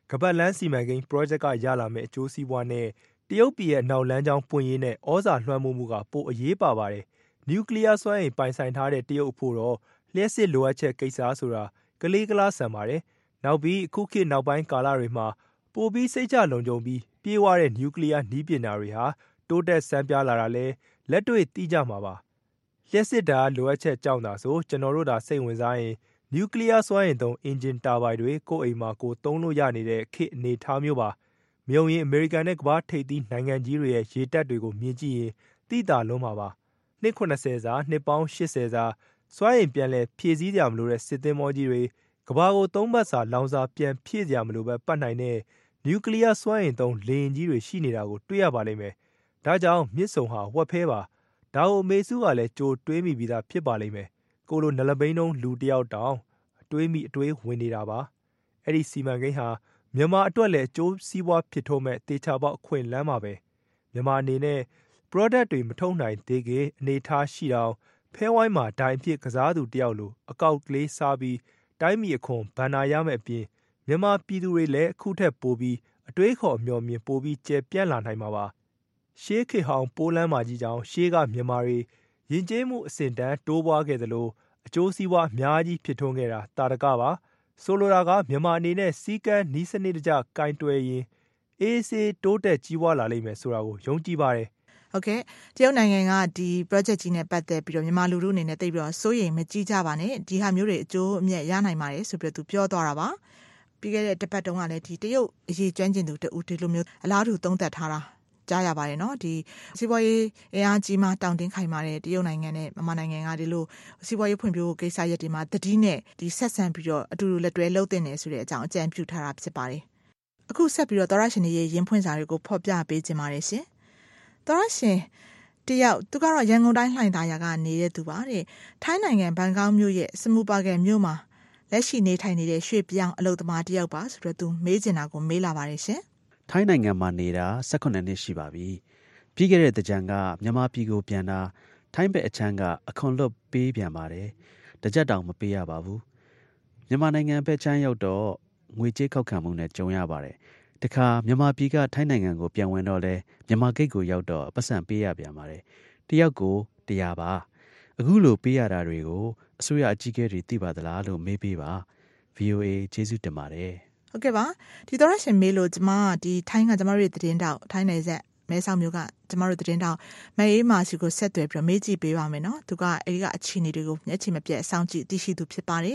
ကပတ်လန်းစီမံကိန်း project ကရလာမယ့်အကျိုးစီးပွားနဲ့တရုတ်ပြည်ရဲ့နောက်လမ်းကြောင်းပွင့်ရေးနဲ့ဩဇာလွှမ်းမိုးမှုကပိုအရေးပါပါတယ်။နျူကလ িয়ার စွမ်းအင်ပိုင်ဆိုင်ထားတဲ့တရုတ်အဖို့တော့လျှက်စစ်လိုအပ်ချက်ကိစ္စဆိုတာကလေးကလားဆန်ပါတယ်။နောက်ပြီးအခုခေတ်နောက်ပိုင်းကာလတွေမှာပိုပြီးစိတ်ချလုံခြုံပြီးပြေးဝတဲ့နျူကလ িয়ার နည်းပညာတွေဟာတိုးတက်ဆန်းပြလာတာလဲလက်တွေ့သိကြမှာပါ။လျှက်စစ်ဓာတ်လိုအပ်ချက်ကြောင့်သာဆိုကျွန်တော်တို့ဒါစိတ်ဝင်စားရင်နျူကလ িয়ার စွမ်းအင်သုံးအင်ဂျင်တာဘိုင်တွေကိုယ့်အိမ်မှာကိုသုံးလို့ရနေတဲ့ခေတ်အနေထားမျိုးပါ။မြုံရင်အမေရိကန်နဲ့ကမ္ဘာထိပ်သီးနိုင်ငံကြီးတွေရဲ့ရေတပ်တွေကိုမြင်ကြည့်ရင်သိတာလုံးမှာပါ။နှစ်ခုနှစ်ဆယ်စာနှစ်ပေါင်းရှစ်ဆယ်စာစွမ်းအင်ပြန်လဲဖြည့်ဆည်းကြမလို့တဲ့စစ်သင်္ဘောကြီးတွေကမ္ဘာကိုသုံးဘတ်စာလောင်စာပြန်ဖြည့်ကြမလို့ပဲပတ်နိုင်တဲ့နျူကလ িয়ার စွမ်းအင်သုံးလေယာဉ်ကြီးတွေရှိနေတာကိုတွေ့ရပါလိမ့်မယ်။ဒါကြောင့်မြစ်ဆုံဟာဝက်ဖဲပါ။ဒါကိုအမေစုကလည်းကြိုတွေးမိပြီးသားဖြစ်ပါလိမ့်မယ်။ကိုလိုနလပိန်းတုံးလူတယောက်တောင်အတွေးမိအတွေးဝင်နေတာပါ။အဲ့ဒီစီမံကိန်းဟာမြန်မာအတွက်လည်းအကျိုးစီးပွားဖြစ်ထိုးမဲ့တေချာပေါက်အခွင့်လမ်းပါပဲ။မြန်မာအနေနဲ့ product တွေမထုတ်နိုင်သေးခင်အနေထားရှိတော့ဖဲဝိုင်းမှာဒိုင်ဖြစ်ကစားသူတယောက်လိုအကောက်ကလေးစားပြီးတိုင်းပြည်အခွန်ဘန်နာရမယ့်အပြင်မြန်မာပြည်သူတွေလည်းအခုထက်ပိုပြီးအတွေးခေါ်အမျှော်မြင်ပိုပြီးကျယ်ပြန့်လာနိုင်မှာပါ။ရှေးခေတ်ဟောင်းပိုးလန်းမာကြီးကြောင့်ရှေးကမြန်မာတွေယဉ်ကျေးမှုအစဉ်တန်းတိုးပွားခဲ့သလိုအကျိုးစီးပွားအများကြီးဖြစ်ထွန်းခဲ့တာတာတကပါဆိုလိုတာကမြန်မာအနေနဲ့စီကန်းနီးစနစ်တကျကင်တွယ်ရင်အေးစေးတိုးတက်ကြီးပွားလာလိမ့်မယ်ဆိုတာကိုယုံကြည်ပါတယ်ဟုတ်ကဲ့တရုတ်နိုင်ငံကဒီ project ကြီးနဲ့ပတ်သက်ပြီးတော့မြန်မာလူထုအနေနဲ့သိပြီးတော့စိုးရိမ်မကြီးကြပါနဲ့ဒီဟာမျိုးတွေအကျိုးအမြတ်ရနိုင်ပါတယ်ဆိုပြီးတော့သူပြောသွားတာပါပြီးခဲ့တဲ့တစ်ပတ်တုန်းကလည်းဒီတရုတ်အရေးကျွမ်းကျင်သူတူဒီလိုမျိုးအလားတူသုံးသပ်ထားတာကြားရပါတယ်เนาะဒီစီးပွားရေးအင်အားကြီးမှတောင်တင်းခိုင်မာတဲ့တရုတ်နိုင်ငံနဲ့မြန်မာနိုင်ငံကဒီလိုစီးပွားရေးဖွံ့ဖြိုးကိစ္စရပ်တွေမှာတတိနဲ့ဒီဆက်ဆံပြီးတော့အတူတူလက်တွဲလှုပ်တင်နေဆိုတဲ့အကြောင်းအကြံပြုထားတာဖြစ်ပါတယ်အခုဆက်ပြီးတော့သောရရှင်ရဲ့ရင်းဖွင့်စာတွေကိုဖော်ပြပေးခြင်းပါတယ်ရှင်သောရရှင်တယောက်သူကတော့ရန်ကုန်တိုင်းလှိုင်သာယာကနေတဲ့သူပါတဲ့ထိုင်းနိုင်ငံဘန်ကောက်မြို့ရဲ့စမူပါဂန်မြို့မှာလက်ရှိနေထိုင်နေတဲ့ရွှေပြောင်းအလုပ်သမားတယောက်ပါဆိုတော့သူမေးချင်တာကိုမေးလာပါတယ်ရှင်ထိုင်းနိုင်ငံမှာနေတာ၁၈နှစ်ရှိပါပြီပြီးခဲ့တဲ့တကြံကမြန်မာပြည်ကိုပြန်တာထိုင်းဘက်အချမ်းကအခွန်လွတ်ပေးပြန်ပါတယ်တကြက်တောင်မပေးရပါဘူးမြန်မာနိုင်ငံဘက်ချမ်းရောက်တော့ငွေကြေးခောက်ခံမှုနဲ့ကြုံရပါတယ်တခါမြန်မာပြည်ကထိုင်းနိုင်ငံကိုပြန်ဝင်တော့လဲမြန်မာဂိတ်ကိုရောက်တော့ပတ်စံပေးရပြန်ပါတယ်တယောက်ကိုတရားပါအခုလိုပေးရတာတွေကိုအစိုးရအကြီးအကဲတွေသိပါသလားလို့မေးပေးပါ ဗီအိုအေ ကျေးဇူးတင်ပါတယ်ဟုတ်ကဲ့ပါဒီသောရရှင်မေးလို့ကျွန်မဒီထိုင်းကကျွန်မတို့သတင်းတောက်ထိုင်းနယ်ဆက်မဲဆောက်မျိုးကကျွန်မတို့သတင်းတောက်မအေးမာစီကိုဆက်သွယ်ပြီးမေးကြည့်ပေးပါမယ်နော်သူကအဲဒီကအခြေအနေတွေကိုမျက်ခြေမပြတ်အဆောင်ကြည့်သိရှိသူဖြစ်ပါတယ်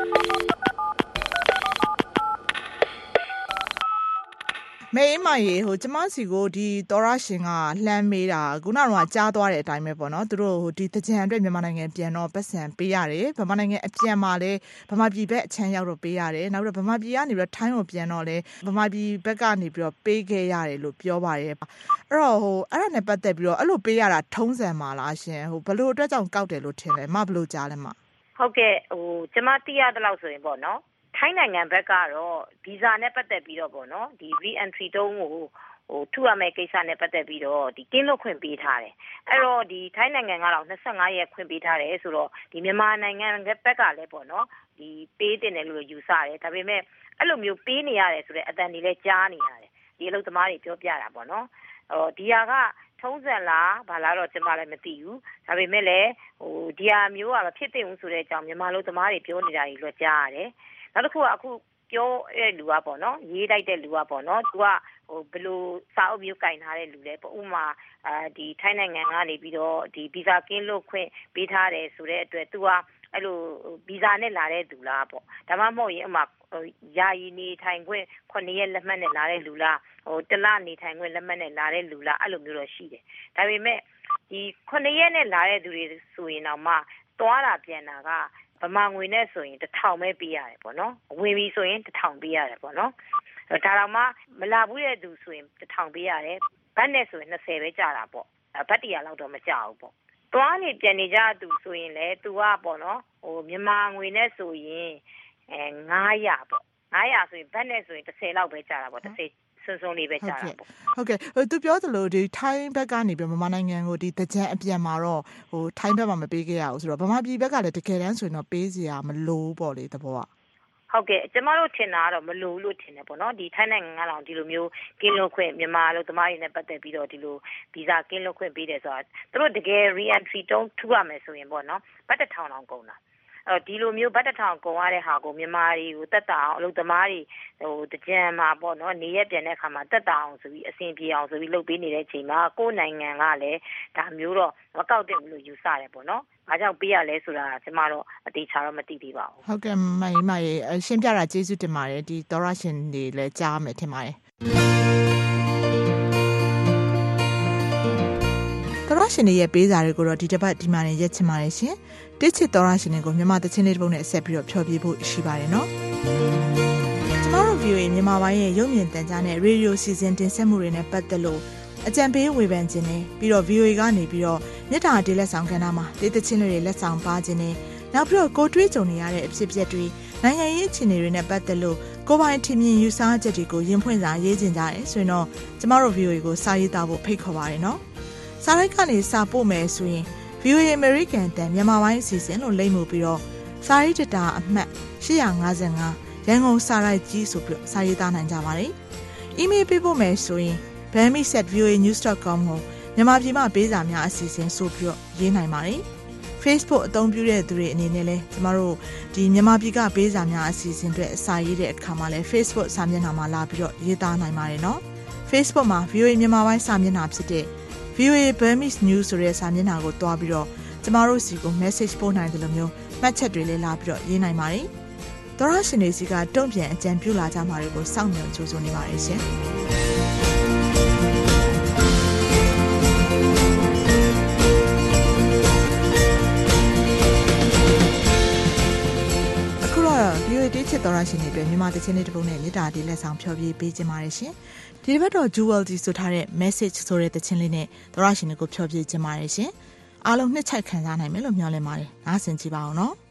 မေးမရေဟိုကျမစီကိုဒီသောရရှင်ကလှမ်းမေးတာခုနကတော့ကြားသွားတဲ့အတိုင်းပဲပေါ့နော်သူတို့ဟိုဒီတကြံအတွက်မြန်မာနိုင်ငံပြန်တော့ပတ်စံပေးရတယ်ဗမာနိုင်ငံအပြန်မှာလဲဗမာပြည်ဘက်အချမ်းရောက်တော့ပေးရတယ်နောက်တော့ဗမာပြည်ကနေပြီးတော့ထိုင်းကိုပြန်တော့လဲဗမာပြည်ဘက်ကနေပြီးတော့ပေးခဲ့ရတယ်လို့ပြောပါတယ်အဲ့တော့ဟိုအဲ့ဒါနဲ့ပတ်သက်ပြီးတော့အဲ့လိုပေးရတာထုံးစံမှာလားရှင်ဟိုဘလို့အတွက်ကြောင့်ကောက်တယ်လို့ထင်တယ်မဘလို့ကြားလဲမဟုတ်ကဲ့ဟိုကျမသိရတဲ့လောက်ဆိုရင်ပေါ့နော်ထိုင်းနိုင်ငံဘက်ကတော့ဗီဇာနဲ့ပတ်သက်ပြီးတော့ပေါ့နော်ဒီ re-entry တုံးကိုဟိုထုရမယ့်ကိစ္စနဲ့ပတ်သက်ပြီးတော့ဒီကင်းလွတ်ခွင့်ပေးထားတယ်အဲ့တော့ဒီထိုင်းနိုင်ငံကတော့၂၅ရက်ခွင့်ပေးထားတယ်ဆိုတော့ဒီမြန်မာနိုင်ငံဘက်ကလည်းပေါ့နော်ဒီပေးတင်တယ်လို့ယူဆတယ်ဒါပေမဲ့အဲ့လိုမျိုးပေးနေရတယ်ဆိုတော့အတန်တွေလည်းကြားနေရတယ်ဒီအလုပ်သမားတွေပြောပြတာပေါ့နော်ဟိုဒီဟာကထုံးစံလားဘာလားတော့ကျွန်မလည်းမသိဘူးဒါပေမဲ့လည်းဟိုဒီဟာမျိုးကမဖြစ်သင့်ဘူးဆိုတဲ့အကြောင်းမြန်မာအလုပ်သမားတွေပြောနေတာကြီးလို့ကြားရတယ်နောက်တစ်ခုကအခုပြောတဲ့လူကပေါ့နော်ရေးတိုက်တဲ့လူကပေါ့နော်သူကဟိုဘယ်လိုစာအုပ်မျိုးကင်ထားတဲ့လူလဲပေါ့ဥမာအာဒီထိုင်းနိုင်ငံကနေပြီးတော့ဒီဗီဇာကင်းလွတ်ခွင့်ပေးထားတယ်ဆိုတဲ့အတွက်သူကအဲ့လိုဗီဇာနဲ့လာတဲ့လူလားပေါ့ဒါမှမဟုတ်ရင်ဥမာယာယီနေထိုင်ခွင့်ခုနှစ်ရက်လက်မှတ်နဲ့လာတဲ့လူလားဟိုတလနေထိုင်ခွင့်လက်မှတ်နဲ့လာတဲ့လူလားအဲ့လိုမျိုးတော့ရှိတယ်ဒါပေမဲ့ဒီခုနှစ်ရက်နဲ့လာတဲ့သူတွေဆိုရင်တော့မှသွားတာပြန်တာကဗမာငွေနဲ့ဆိုရင်တစ်ထောင်ပဲပေးရတယ်ပေါ့နော်ဝင်ပြီဆိုရင်တစ်ထောင်ပေးရတယ်ပေါ့နော်ဒါတော့မှမလာဘူးတဲ့သူဆိုရင်တစ်ထောင်ပေးရတယ်ဘတ်နဲ့ဆိုရင်၂၀ပဲကြာတာပေါ့ဘတ်တရာလောက်တော့မကြာဘူးပေါ့သွားနေပြန်နေကြသူဆိုရင်လေသူကပေါ့နော်ဟိုမြန်မာငွေနဲ့ဆိုရင်အဲ၅ရာပေါ့၅ရာဆိုရင်ဘတ်နဲ့ဆိုရင်၁၀လောက်ပဲကြာတာပေါ့၁၀စွန်းစွန်းလေးပဲကြာတာပေါ့ဟုတ်ကဲ့ဟိုသူပြောသလိုဒီထိုင်းဘက်ကနေပြီးမြန်မာနိုင်ငံကိုဒီတကြံအပြန်မှာတော့ဟိုထိုင်းဘက်မှာမပေးခဲ့ရဘူးဆိုတော့ဗမာပြည်ဘက်ကလည်းတကယ်တမ်းဆိုရင်တော့ပေးစရာမလိုဘူးပေါ့လေတဘောကဟဟုတ်ကဲ့ကျမတို့ထင်တာကတော့မလိုလို့ထင်တယ်ပေါ့နော်ဒီထိုင်းနိုင်ငံကတော့ဒီလိုမျိုးကင်းလွတ်ခွင့်မြန်မာလို့သမားတွေနဲ့ပတ်သက်ပြီးတော့ဒီလိုဗီဇာကင်းလွတ်ခွင့်ပေးတယ်ဆိုတာသူတို့တကယ် re-entry တုံးထူရမယ်ဆိုရင်ပေါ့နော်ဘတ်တစ်ထောင်တောင်ကုန်တာအဲ့တော့ဒီလိုမျိုးဘတ်တစ်ထောင်ကုန်ရတဲ့ဟာကိုမြန်မာတွေကိုတက်တာအောင်အလုပ်သမားတွေဟိုတကြံမှာပေါ့နော်နေရက်ပြန်တဲ့အခါမှာတက်တာအောင်ဆိုပြီးအဆင်ပြေအောင်ဆိုပြီးလုပ်ပေးနေတဲ့အချိန်မှာကိုယ်နိုင်ငံကလည်းဒါမျိုးတော့မကောက်တဲ့ဘူးလို့ယူဆတယ်ပေါ့နော်ဘာကြောင့်ပေးရလဲဆိုတာကျမတို့အတိအကျတော့မသိသေးပါဘူးဟုတ်ကဲ့မိုင်မိုင်ရှင်းပြတာကျေးဇူးတင်ပါတယ်ဒီသောရရှင်တွေလည်းကြားမယ်ထင်ပါတယ်သောရရှင်တွေရဲ့ပေးစာတွေကိုတော့ဒီတစ်ပတ်ဒီမှာနေရက်ချင်ပါတယ်ရှင်တစ်ချစ်သောရရှင်တွေကိုမြန်မာတချင်းလေးတစ်ပုဒ်နဲ့ဆက်ပြီးတော့ဖျော်ပြဖို့ရှိပါတယ်နော်ကျမတို့ ဗီအိုအေ မြန်မာပိုင်းရဲ့ရုပ်မြင်သံကြားနဲ့ရေဒီယိုစီစဉ်တင်ဆက်မှုတွေနဲ့ပတ်သက်လို့အကြံပေးဝေဖန်ခြင်းနဲ့ပြီးတော့ ဗီအိုအေ ကနေပြီးတော့မြစ်တာတေးလက်ဆောင်ကဏ္ဍမှာတေးသချင်းတွေလက်ဆောင်ပါခြင်းနဲ့နောက်ပြီးတော့ကိုတွေးကြုံနေရတဲ့အဖြစ်အပျက်တွေနိုင်ငံရေးအခြေအနေတွေနဲ့ပတ်သက်လို့ကိုပိုင်ထင်မြင်ယူဆချက်တွေကိုရင်ဖွင့်စာရေးခြင်းကြတယ်ဆိုရင်တော့ကျမတို့ ဗီအိုအေ ကိုစာရေးသားဖို့ဖိတ်ခေါ်ပါတယ်နော်စာရိုက်ကနေစာပို့မယ်ဆိုရင် ဗီအိုအေ American တန်မြန်မာပိုင်းအစီအစဉ်လို့လိမ့်မှုပြီးတော့စာရေးတတာအမှတ်၈၅၅ရန်ကုန်စာရိုက်ကြီးဆိုပြီးစာရေးသားနိုင်ကြပါတယ်။ email ပေးဖို့မယ်ဆိုရင် burmese at v o a news dot com ကိုမြန်မာပြည်မှာပေးစာများအစီအစဉ်ဆိုပြီးတော့ရေးနိုင်ပါတယ်။ Facebook အသုံးပြုတဲ့သူတွေအနေနဲ့လည်းကျမတို့ဒီမြန်မာပြည်ကပေးစာများအစီအစဉ်တွေအစာရေးတဲ့အခါမှာလည်း Facebook စာမျက်နှာမှာလာပြီးတော့ရေးသားနိုင်ပါတယ်နော်။ Facebook မှာ ဗီအိုအေ မြန်မာပိုင်းစာမျက်နှာဖြစ်တဲ့ ဗီအိုအေ Burmese News ဆိုတဲ့စာမျက်နှာကိုတွားပြီးတော့ကျမတို့စီကို message ပို့နိုင်တယ်လို့မျိုးမှတ်ချက်တွေလည်းလာပြီးတော့ရေးနိုင်ပါတယ်။သောရရှင်တွေစီကတုံ့ပြန်အကြံပြုလာကြမှာတွေကိုစောင့်မျှော်ကြိုးစားနေပါတယ်ရှင်။အခုတော့ ဗီအိုအေ တေးချစ်သောရရှင်တွေအတွက်မြန်မာတချင်းလေးတစ်ပုဒ်နဲ့မြစ်တာဒီလက်ဆောင်ဖျော်ပြပေးခြင်းပါတယ်ရှင်။ဒီတစ်ပတ်တော့ Jewel ကြီးဆိုထားတဲ့ message ဆိုတဲ့တချင်းလေးနဲ့သောရရှင်တွေကိုဖျော်ပြခြင်းပါတယ်ရှင်။အားလုံးနှစ်ချိုက်ခံစားနိုင်မယ်လို့မျှော်လင့်ပါတယ်။နားဆင်ကြည့်ပါအောင်နော်။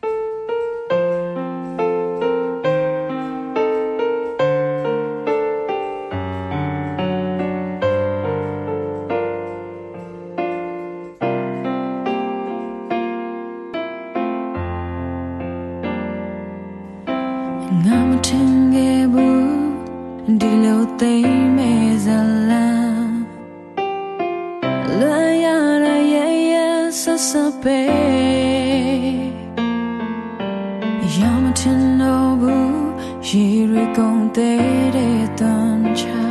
ငါမထင်ခဲ့ဘူးဒီလိုသိမ်းမဲ့ဇလန်လွန်ရရရဲ့ရဲ့ဆက်ဆက်ပဲရမထင်တော့ဘူးရေတွေကုန်သေးတဲ့တန်ချာ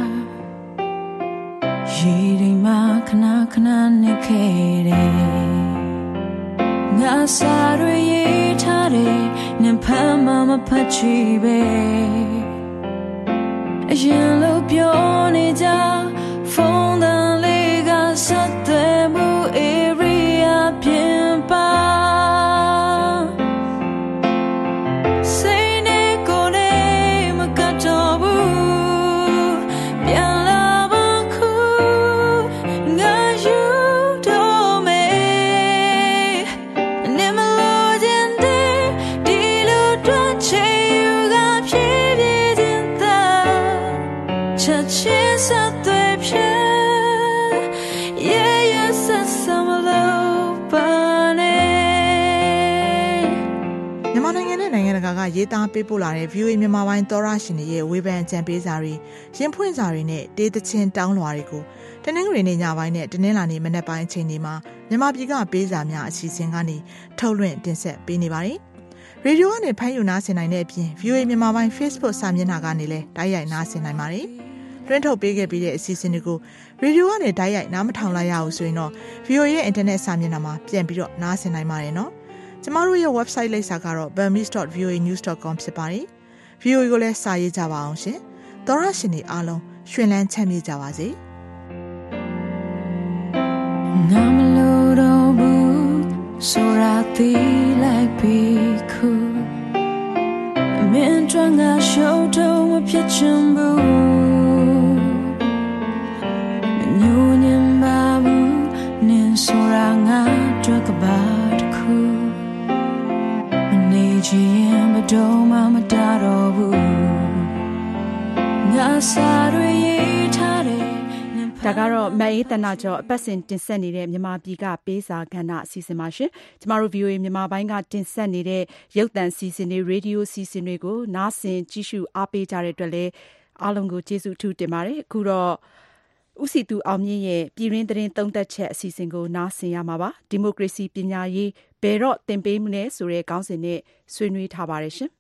ရေတွေမှာခဏခဏနေခဲ့တယ်ငါစားရရေးထားတယ်နင်ဖမ်းမမဖတ်ချီပဲအရင်လိုပြောနေကြဖုန်းတန်လေးကဆက်တယ်မှု area ပြင်ပါစိတ်နဲ့ကိုယ်နဲ့မကတော့ဘူးပြန်လာပါခုငါယူတော့မယ်နေမလို့ခြင်းတဲ့ဒီလိုတွေ့ချင်ယူကဖြစ်ဖြစ်ခြင်းသာချက်ချင်းဆက်သွယ်ဖြစ်မြန်မာနိုင်ငံနဲ့နိုင်ငံတကာကရေးသားပေးပို့လာတဲ့ ဗီအိုအေ မြန်မာပိုင်းသောရရှင်တွေရဲ့ဝေဖန်အကြံပေးစာတွေရင်ဖွင့်စာတွေနဲ့တေးသချင်းတောင်းလွှာတွေကိုတနင်္ဂနွေနေ့ညပိုင်းနဲ့တနင်္လာနေ့မနက်ပိုင်းအချိန်တွေမှာမြန်မာပြည်ကပေးစာများအစီအစဉ်ကနေထုတ်လွှင့်တင်ဆက်ပေးနေပါတယ်။ရေဒီယိုကနေဖမ်းယူနားဆင်နိုင်တဲ့အပြင် ဗီအိုအေ မြန်မာပိုင်း Facebook စာမျက်နှာကနေလည်းတိုက်ရိုက်နားဆင်နိုင်ပါတယ်။လွှင့်ထုတ်ပေးခဲ့ပြီးတဲ့အစီအစဉ်တွေကိုရေဒီယိုကနေတိုက်ရိုက်နားမထောင်လိုက်ရအောင်ဆိုရင်တော့ ဗီအိုအေ ရဲ့အင်တာနက်စာမျက်နှာမှာပြန်ပြီးတော့နားဆင်နိုင်ပါတယ်နော်။ကျမတို့ရဲ့ website လိပ်စာကတော့ burmese dot v o a news dot com ဖြစ်ပါတယ်။ ဗီအိုအေကိုလည်းစာရေးကြပါအောင်ရှင်။သောရရှင်တွေအားလုံးရွှင်လန်းချမ်းမြေ့ကြပါစေ။ငါမလို့တော့ဘူးဆိုရသေးလိုက်ပြီခုမင်းတို့ငါရှုံးတော့မဖြစ်ချင်ဘူးမညိုညင်ပါဘူးနင်ဆိုရငါတို့ကပါတခုမနေချင်မတော့မှမတားတော့ဘူးငါစားရရေးထားတယ်နင်ဖဒါကတော့မအေးတနာကျော်အပတ်စဉ်တင်ဆက်နေတဲ့မြန်မာပြည်ကပေးစာကဏ္ဍအစီအစဉ်ပါရှင်ကျမတို့ ဗီအိုအေ မြန်မာပိုင်းကတင်ဆက်နေတဲ့ရုပ်သံစီစဉ်တွေရေဒီယိုစီစဉ်တွေကိုနားဆင်ကြည့်ရှုအားပေးကြတဲ့အတွက်လည်းအားလုံးကိုကျေးဇူးအထူးတင်ပါတယ်အခုတော့ဦးစီသူအောင်မြင့်ရဲ့ပြည်ရင်းသတင်းသုံးသက်ချက်အစီအစဉ်ကိုနားဆင်ရမှာပါဒီမိုကရေစီပညာရေးဘယ်တော့သင်ပေးမလဲဆိုတဲ့ခေါင်းစဉ်နဲ့ဆွေးနွေးထားပါတယ်ရှင်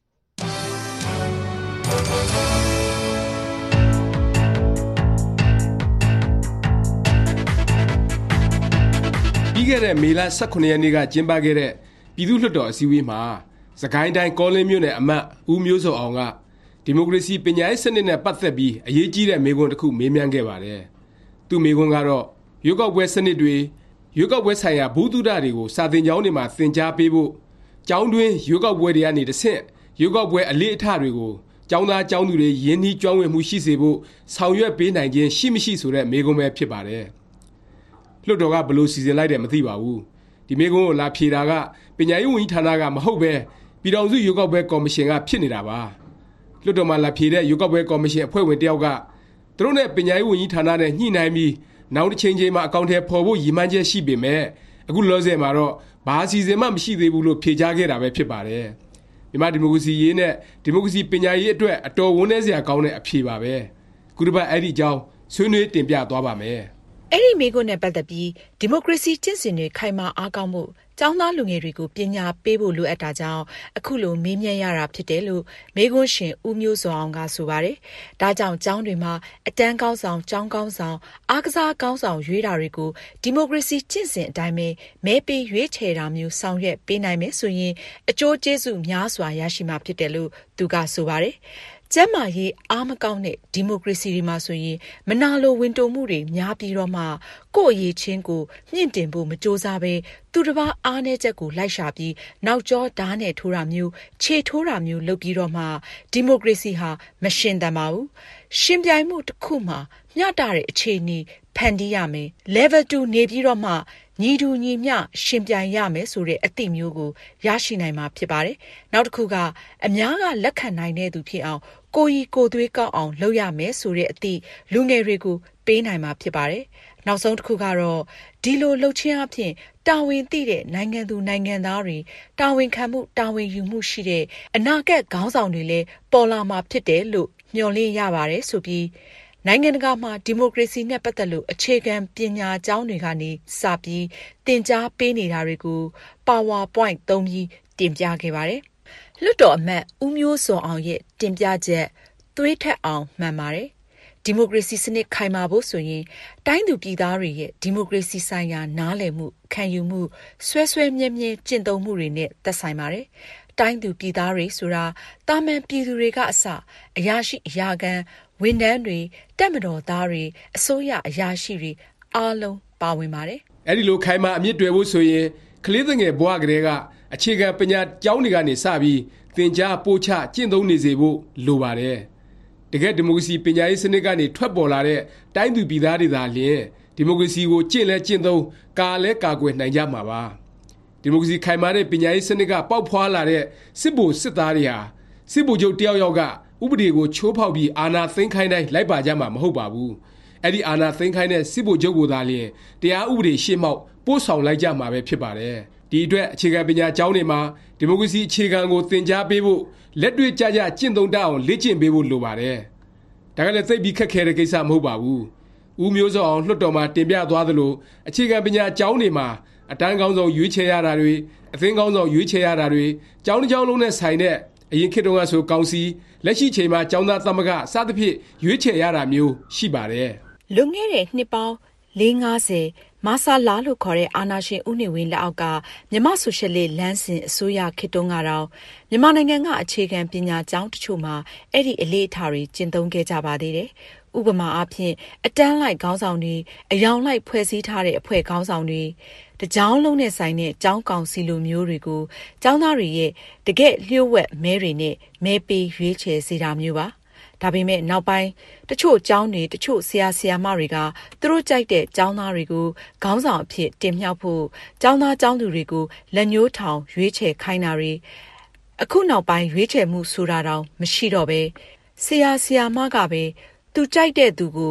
ပြီးခဲ့တဲ့မေလ十九ရက်နေ့ကကျင်းပခဲ့တဲ့ပြည်သူ့လွှတ်တော်အစည်းအဝေးမှာစကိုင်းတိုင်းကောလင်းမြို့နယ်အမတ်ဦးမျိုးစောအောင်ကဒီမိုကရေစီပညာရေးစနစ်နဲ့ပတ်သက်ပြီးအရေးကြီးတဲ့မေးခွန်းတစ်ခုမေးမြန်းခဲ့ပါတယ်။သူ့မေးခွန်းကတော့ရွေးကောက်ပွဲစနစ်တွေရွေးကောက်ပွဲဆိုင်ရာဘုသူဒ္ဓတွေကိုစာသင်ကျောင်းတွေမှာသင်ကြားပေးဖို့ကျောင်းတွင်းရွေးကောက်ပွဲတွေကနေတစ်ဆင့်ရွေးကောက်ပွဲအလေးအထားတွေကိုကျောင်းသားကျောင်းသူတွေရင်းနှီးကျွမ်းဝင်မှုရှိစေဖို့ဆောင်ရွက်ပေးနိုင်ခြင်းရှိမရှိဆိုတဲ့မေးခွန်းပဲဖြစ်ပါတယ်။လွှတ်တော်ကဘယ်လိုစီစဉ်လိုက်တယ်မသိပါဘူးဒီမေးခွန်းကိုလာဖြေတာကပညာရေးဝန်ကြီးဌာနကမဟုတ်ပဲပြည်ထောင်စုရွေးကောက်ပွဲကော်မရှင်ကဖြစ်နေတာပါလွှတ်တော်မှာလာဖြေတဲ့ရွေးကောက်ပွဲကော်မရှင်အဖွဲ့ဝင်တယောက်ကသူတို့နဲ့ပညာရေးဝန်ကြီးဌာနနဲ့ညှိနှိုင်းပြီးနောက်တစ်ချိန်ချိန်မှာအကောင့်ထဲပေါ်ဖို့ရည်မှန်းချက်ရှိပေမဲ့အခုလောဆယ်မှာတော့ဘာအစီအစဉ်မှမရှိသေးဘူးလို့ဖြေကြားခဲ့တာပဲဖြစ်ပါတယ်မြန်မာဒီမိုကရေစီရေးနဲ့ဒီမိုကရေစီပညာရေးအတွက်အတော်ဝန်းနေစရာကောင်းတဲ့အဖြေပါပဲခုတစ်ပတ်အဲ့ဒီအကြောင်းဆွေးနွေးတင်ပြသွားပါမယ်အဲ့ဒီမိကုန်းနဲ့ပတ်သက်ပြီးဒီမိုကရေစီကျင့်စဉ်တွေခိုင်မာအားကောင်းမှုကျောင်းသားလူငယ်တွေကိုပညာပေးဖို့လိုအပ်တာကြောင့်အခုလိုမေးမြန်းရတာဖြစ်တယ်လို့မိကုန်းရှင်ဦးမျိုးစောအောင်ကဆိုပါတယ်။ဒါကြောင့်ကျောင်းတွေမှာအတန်းကောင်းဆောင်ကျောင်းကောင်းဆောင်အားကစားကောင်းဆောင်ရွေးတာတွေကိုဒီမိုကရေစီကျင့်စဉ်အတိုင်းပဲမဲပေးရွေးချယ်တာမျိုးဆောင်ရွက်ပေးနိုင်မယ်ဆိုရင်အကျိုးကျေးဇူးများစွာရရှိမှာဖြစ်တယ်လို့သူကဆိုပါတယ်။ကျမ်းမာရေးအားမကောင်းတဲ့ဒီမိုကရေစီတွေမှာဆိုရင်မနာလိုဝင်တိုမှုတွေများပြီးတော့မှကိုယ့်အရေးချင်းကိုမြင့်တင်ဖို့မကြိုးစားပဲသူတစ်ပါးအားနည်းချက်ကိုလိုက်ရှာပြီးနောက်ကျောဓာတ်နဲ့ထိုးတာမျိုးခြေထိုးတာမျိုးလုပ်ပြီးတော့မှဒီမိုကရေစီဟာမရှင်သန်ပါဘူးရှင်ပြိုင်မှုတစ်ခုမှာမျှတတဲ့အခြေအနေဖန်တီးရမယ် level two နေပြီးတော့မှညီတူညီမျှရှင်ပြိုင်ရမယ်ဆိုတဲ့အသည့်မျိုးကိုရရှိနိုင်မှာဖြစ်ပါတယ်နောက်တစ်ခုကအများကလက်ခံနိုင်တဲ့သူဖြစ်အောင်ကိုကြီးကိုသွေးကောက်အောင်လုပ်ရမယ်ဆိုတဲ့အသည့်လူငယ်တွေကိုပေးနိုင်မှာဖြစ်ပါတယ်နောက်ဆုံးတစ်ခုကတော့ဒီလိုလှုပ်ချင်းအဖြစ်တာဝန်သိတဲ့နိုင်ငံသူနိုင်ငံသားတွေတာဝန်ခံမှုတာဝန်ယူမှုရှိတဲ့အနာဂတ်ခေါင်းဆောင်တွေလည်းပေါ်လာမှာဖြစ်တယ်လို့မျှော်လင့်ရပါတယ်ဆိုပြီးနိုင်ငံတကာမှာဒီမိုကရေစီနဲ့ပတ်သက်လို့အခြေခံပညာကျောင်းတွေကနေစပြီးသင်ကြားပေးနေတာတွေကို PowerPoint သုံးပြီးတင်ပြခဲ့ပါတယ်။လွှတ်တော်အမတ်ဦးမျိုးစောအောင်ရဲ့တင်ပြချက်သွေးထက်အောင်မှန်ပါတယ်။ဒီမိုကရေစီစနစ်ခိုင်မာဖို့ဆိုရင်တိုင်းသူပြည်သားတွေရဲ့ဒီမိုကရေစီဆိုင်ရာနားလည်မှုခံယူမှုဆွဲဆွဲမြဲမြဲကျင့်သုံးမှုတွေနဲ့သက်ဆိုင်ပါတယ်။တိုင်းသူပြည်သားတွေဆိုတာတာမန်ပြည်သူတွေကအစအရာရှိအရာခံဝန်ထမ်းတွေတက်မတော်သားတွေအစိုးရအရာရှိတွေအားလုံးပါဝင်ပါတယ်။အဲ့ဒီလိုခိုင်မာအမြင့်တွယ်ဖို့ဆိုရင်ကလေးငယ်ဘဝကလေးကအခြေခံပညာကျောင်းတွေကနေစပြီးသင်ကြားပို့ချကျင့်သုံးနေစေဖို့လိုပါတယ်။တကယ်ဒီမိုကရေစီပညာရေးစနစ်ကနေထွက်ပေါ်လာတဲ့တိုင်းသူပြည်သားတွေသာလျှင်ဒီမိုကရေစီကိုကျင့်လဲကျင့်သုံးကာလဲကာကွယ်နိုင်ကြမှာပါ။ဒီမိုကရေစီခိုင်မာတဲ့ပညာရေးစနစ်ကပေါက်ဖွာလာတဲ့စစ်ဗိုလ်စစ်သားတွေဟာစစ်ဗိုလ်ချုပ်တယောက်ယောက်ကဥပဒေကိုချိုးဖောက်ပြီးအာဏာသိမ်းခိုင်းတိုင်းလိုက်ပါကြမှာမဟုတ်ပါဘူး။အဲ့ဒီအာဏာသိမ်းခိုင်းတဲ့စစ်ဗိုလ်ချုပ်ကိုသာလျှင်တရားဥပဒေရှေ့မှောက်ပို့ဆောင်လိုက်ကြမှာပဲဖြစ်ပါတယ်။ဒီအတွက်အခြေခံပညာကျောင်းတွေမှာဒီမိုကရေစီအခြေခံကိုသင်ကြားပေးဖို့လက်တွေ့ကျကျကျင့်သုံးတတ်အောင်လေ့ကျင့်ပေးဖို့လိုပါတယ်။ဒါကလည်းသိပြီးခက်ခဲတဲ့ကိစ္စမဟုတ်ပါဘူး။ဦးမျိုးစောအောင်လွှတ်တော်မှာတင်ပြသွားသလိုအခြေခံပညာကျောင်းတွေမှာအတန်းကောင်းဆောင်ရွေးချယ်ရတာတွေအသင်းကောင်းဆောင်ရွေးချယ်ရတာတွေကျောင်းတစ်ကျောင်းလုံးနဲ့ဆိုင်တဲ့အရင်ခေတ်တုန်းကဆိုကောင်စီလက်ရှိချိန်မှာကျောင်းသားသမဂ္ဂစသဖြင့်ရွေးချယ်ရတာမျိုးရှိပါတယ်။လွန်ခဲ့တဲ့နှစ်ပေါင်းလေးငါးဆယ်မဆာလာလို့ခေါ်တဲ့အာဏာရှင်ဦးနေဝင်းလက်အောက်ကမြန်မာဆိုရှယ်လစ်လမ်းစဉ်အစိုးရခေတ်တုန်းကတော့မြန်မာနိုင်ငံကအခြေခံပညာကျောင်းတချို့မှာအဲ့ဒီအလေးအထားတွေကျင့်သုံးခဲ့ကြပါသေးတယ်။ဥပမာအားဖြင့်အတန်းလိုက်ခေါင်းဆောင်တွေအယောင်လိုက်ဖွဲ့စည်းထားတဲ့အဖွဲ့ခေါင်းဆောင်တွေတကြောင်းလုံးနဲ့ဆိုင်တဲ့ကျောင်းကောင်စီလိုမျိုးတွေကိုကျောင်းသားတွေရဲ့တကယ့်လျှို့ဝှက်မဲတွေနဲ့မဲပေးရွေးချယ်စေတာမျိုးပါဒါပေမဲ့နောက်ပိုင်းတချို့ကျောင်းတွေတချို့ဆရာဆရာမတွေကသူတို့ကြိုက်တဲ့ကျောင်းသားတွေကိုခေါင်းဆောင်အဖြစ်တင်မြှောက်ဖို့ကျောင်းသားကျောင်းသူတွေကိုလက်ညှိုးထောင်ရွေးချယ်ခိုင်းတာတွေအခုနောက်ပိုင်းရွေးချယ်မှုဆိုတာတောင်မရှိတော့ပဲဆရာဆရာမကပဲသူကြိုက်တဲ့သူကို